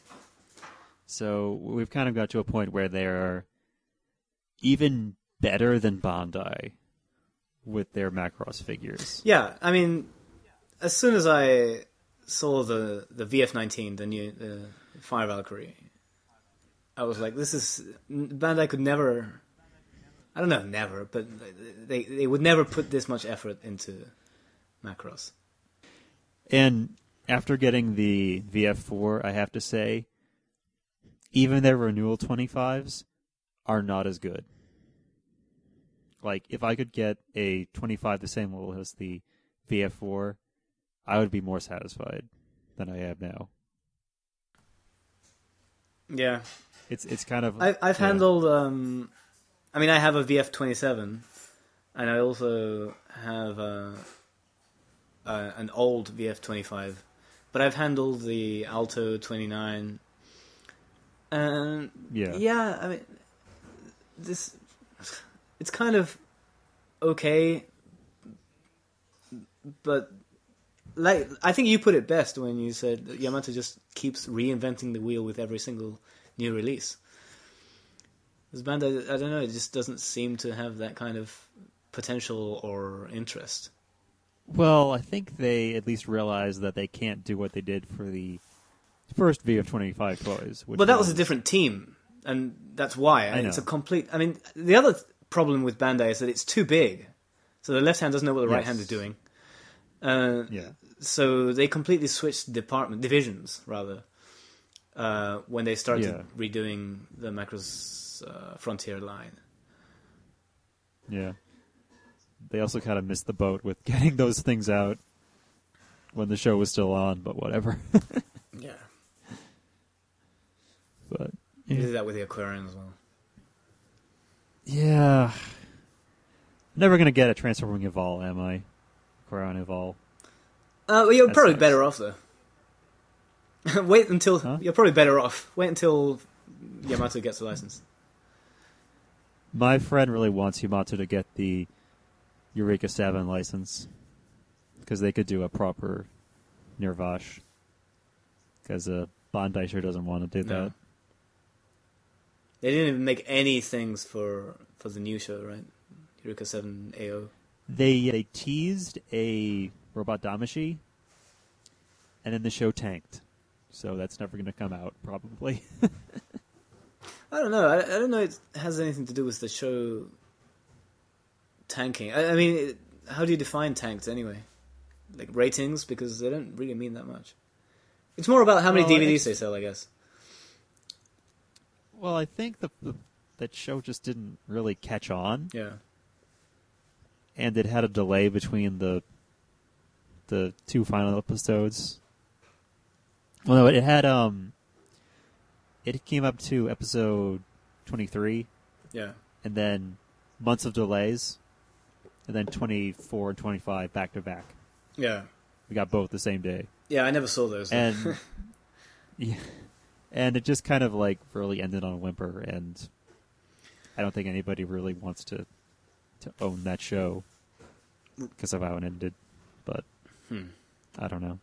So we've kind of got to a point where they're even better than Bandai with their Macross figures. Yeah, I mean, as soon as I saw the, the V F nineteen, the new the Fire Valkyrie, I was like, this is... Bandai could never... I don't know, never, but they they would never put this much effort into Macross. And after getting the V F four, I have to say, even their renewal twenty-fives are not as good. Like, if I could get a twenty-five the same level as the V F four, I would be more satisfied than I am now. Yeah. It's it's kind of... I've, I've yeah. handled... Um, I mean, I have a V F twenty-seven, and I also have a, a, an old V F twenty-five, but I've handled the Alto twenty-nine, and Yeah. yeah, I mean, this it's kind of okay, but like I think you put it best when you said that Yamato just keeps reinventing the wheel with every single new release. This band, I, I don't know, it just doesn't seem to have that kind of potential or interest. Well, I think they at least realized that they can't do what they did for the first V F twenty-five toys. Which But that was a different team, and that's why. I It's know. a complete... I mean, the other th- problem with Bandai is that it's too big. So the left hand doesn't know what the right Yes. hand is doing. Uh, Yeah. So they completely switched department divisions, rather, uh, when they started Yeah. redoing the Macross uh, Frontier line. Yeah. They also kind of missed the boat with getting those things out when the show was still on, but whatever. Yeah. But They yeah. did that with the Aquarian as well. yeah. Never going to get a Transforming Evolve, am I? Quran Evolve. Uh, well, you're That probably sucks. better off, though. Wait until... Huh? You're probably better off. Wait until Yamato gets a license. My friend really wants Yamato to get the Eureka seven license because they could do a proper Nirvash. Because uh, Bandai sure doesn't want to do No. that. They didn't even make any things for for the new show, right? Eureka seven A O. They they teased a robot Damashi, and then the show tanked. So that's never going to come out, probably. I don't know. I, I don't know it has anything to do with the show tanking. I, I mean, it, how do you define tanked anyway? Like ratings? Because they don't really mean that much. It's more about how many well, D V Ds it's... they sell, I guess. Well, I think the, the that show just didn't really catch on. Yeah. And it had a delay between the the two final episodes. Well, no, it had um. It came up to episode twenty-three. Yeah. And then months of delays, and then twenty-four and twenty-five back to back. Yeah. We got both the same day. Yeah, I never saw those. And yeah, and it just kind of like really ended on a whimper, and I don't think anybody really wants to to own that show because of how it ended. But hmm. I don't know.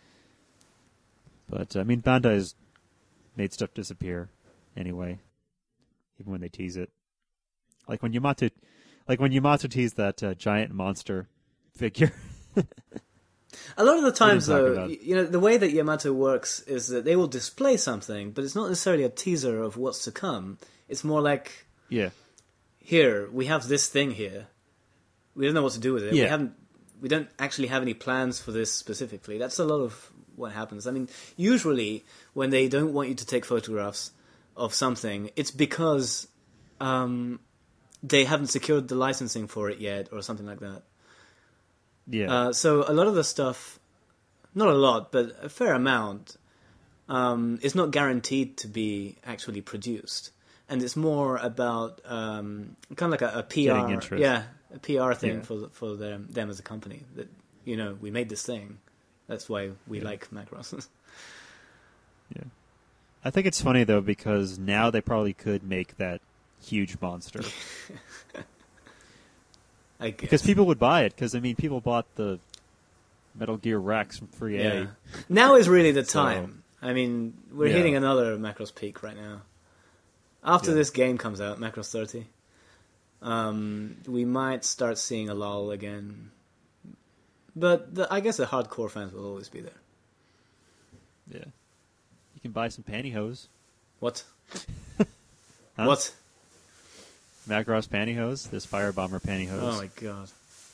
But I mean, Bandai's made stuff disappear anyway, even when they tease it. Like when Yamato, like when Yamato teased that uh, giant monster figure. A lot of the times, though, about... you know, the way that Yamato works is that they will display something, but it's not necessarily a teaser of what's to come. It's more like, yeah, here we have this thing here. We don't know what to do with it. Yeah. We haven't. We don't actually have any plans for this specifically. That's a lot of what happens. I mean, usually when they don't want you to take photographs of something, it's because um, they haven't secured the licensing for it yet, or something like that. yeah. Uh, so a lot of the stuff, not a lot, but a fair amount, um, is not guaranteed to be actually produced, and it's more about um, kind of like a, a P R, Getting interest. yeah, a P R thing Yeah. for for them, them as a company. That, you know, we made this thing. That's why we Yeah. like Macross. Yeah. I think it's funny though because now they probably could make that huge monster I guess. because people would buy it. Because I mean, people bought the Metal Gear Rex from three A. Yeah. Now is really the So- time. I mean, we're Yeah. hitting another Macross peak right now. After Yeah. this game comes out, Macross thirty, um, we might start seeing a lull again. But the, I guess the hardcore fans will always be there. Yeah. You can buy some pantyhose. What? Huh? What? Macross pantyhose. There's Fire Bomber pantyhose. Oh my god.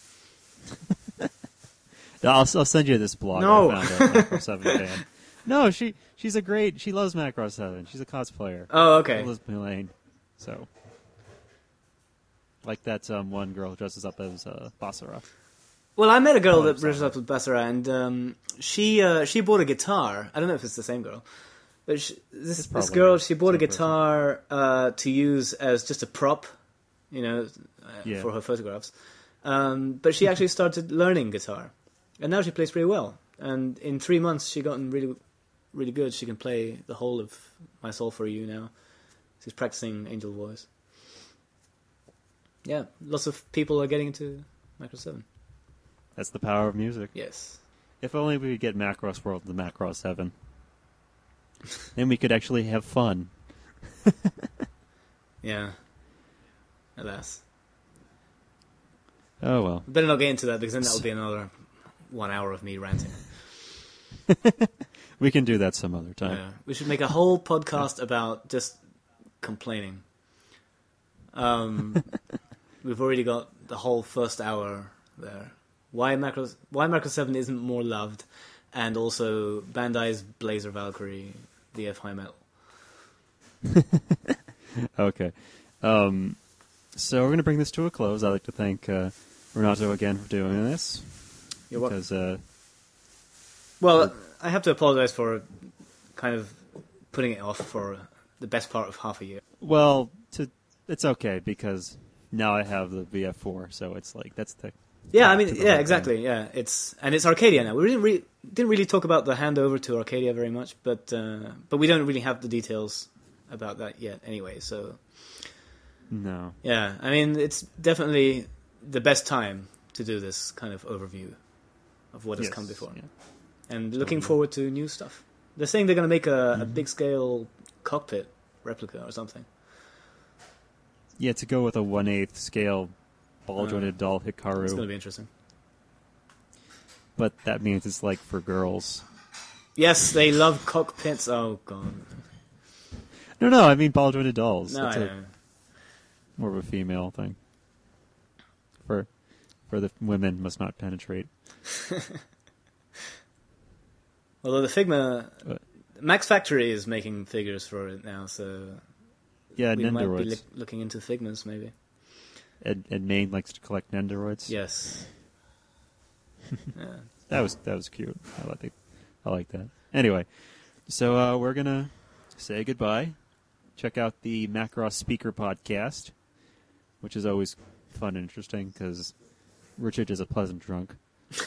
I'll, I'll send you this blog No. I found at Macross seven fan. No, she she's a great. She loves Macross seven. She's a cosplayer. Oh, okay. Elizabeth Lane. So, like that um, one girl who dresses up as uh, Basara. Well, I met a girl Oh, that sorry. dresses up with Basara, and um, she uh, she bought a guitar. I don't know if it's the same girl, but she, this It's this probably girl she bought a the same person. guitar uh, to use as just a prop, you know, uh, Yeah. for her photographs. Um, but she actually started learning guitar, and now she plays pretty well. And in three months, she gotten really, really good. She can play the whole of My Soul for You now. She's practicing Angel Voice. Yeah, lots of people are getting into Macross seven. That's the power of music. Yes. If only we could get Macross World to Macross seven. Then we could actually have fun. Yeah. Alas. Oh well. Better not get into that, because then that would be another one hour of me ranting. We can do that some other time. Yeah. We should make a whole podcast about just complaining. Um, we've already got the whole first hour there. Why Macross Why Macross seven isn't more loved, and also Bandai's Blazer Valkyrie V F High Metal. Okay. Um, so we're going to bring this to a close. I'd like to thank uh, Renato again for doing this. You're welcome. Because, uh, Well, I have to apologize for kind of putting it off for the best part of half a year. well, to, it's okay because now I have the V F four, so it's like, that's the... Yeah, I top mean, to the yeah, whole exactly. thing. Yeah, it's and it's Arcadia now. We didn't really didn't really talk about the handover to Arcadia very much, but uh, but we don't really have the details about that yet, anyway. So No. yeah, I mean, it's definitely the best time to do this kind of overview of what has Yes, come before, yeah. and looking Totally. forward to new stuff. They're saying they're going to make a, a Mhm. big scale cockpit replica or something. Yeah, to go with a one-eighth scale ball jointed doll It's going to Hikaru, be interesting. but that means it's like for girls. Yes, they love cockpits. Oh god. No, no, I mean ball jointed dolls. No, That's I a, know. more of a female thing. For for the women must not penetrate. Although the Figma, But, Max Factory is making figures for it now, so yeah, we might be Nendoroids. li- looking into Figmas maybe. Ed, Ed Main likes to collect Nendoroids. Yes. Yeah. That was that was cute. I like it. I like that. Anyway, so uh, we're gonna say goodbye. Check out the Macross Speaker podcast, which is always fun and interesting because Richard is a pleasant drunk.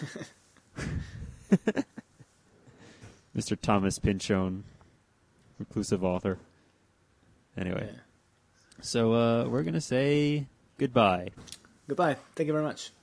Mister Thomas Pinchon, reclusive author. Anyway, Yeah. so uh, we're gonna say goodbye. Goodbye. Thank you very much.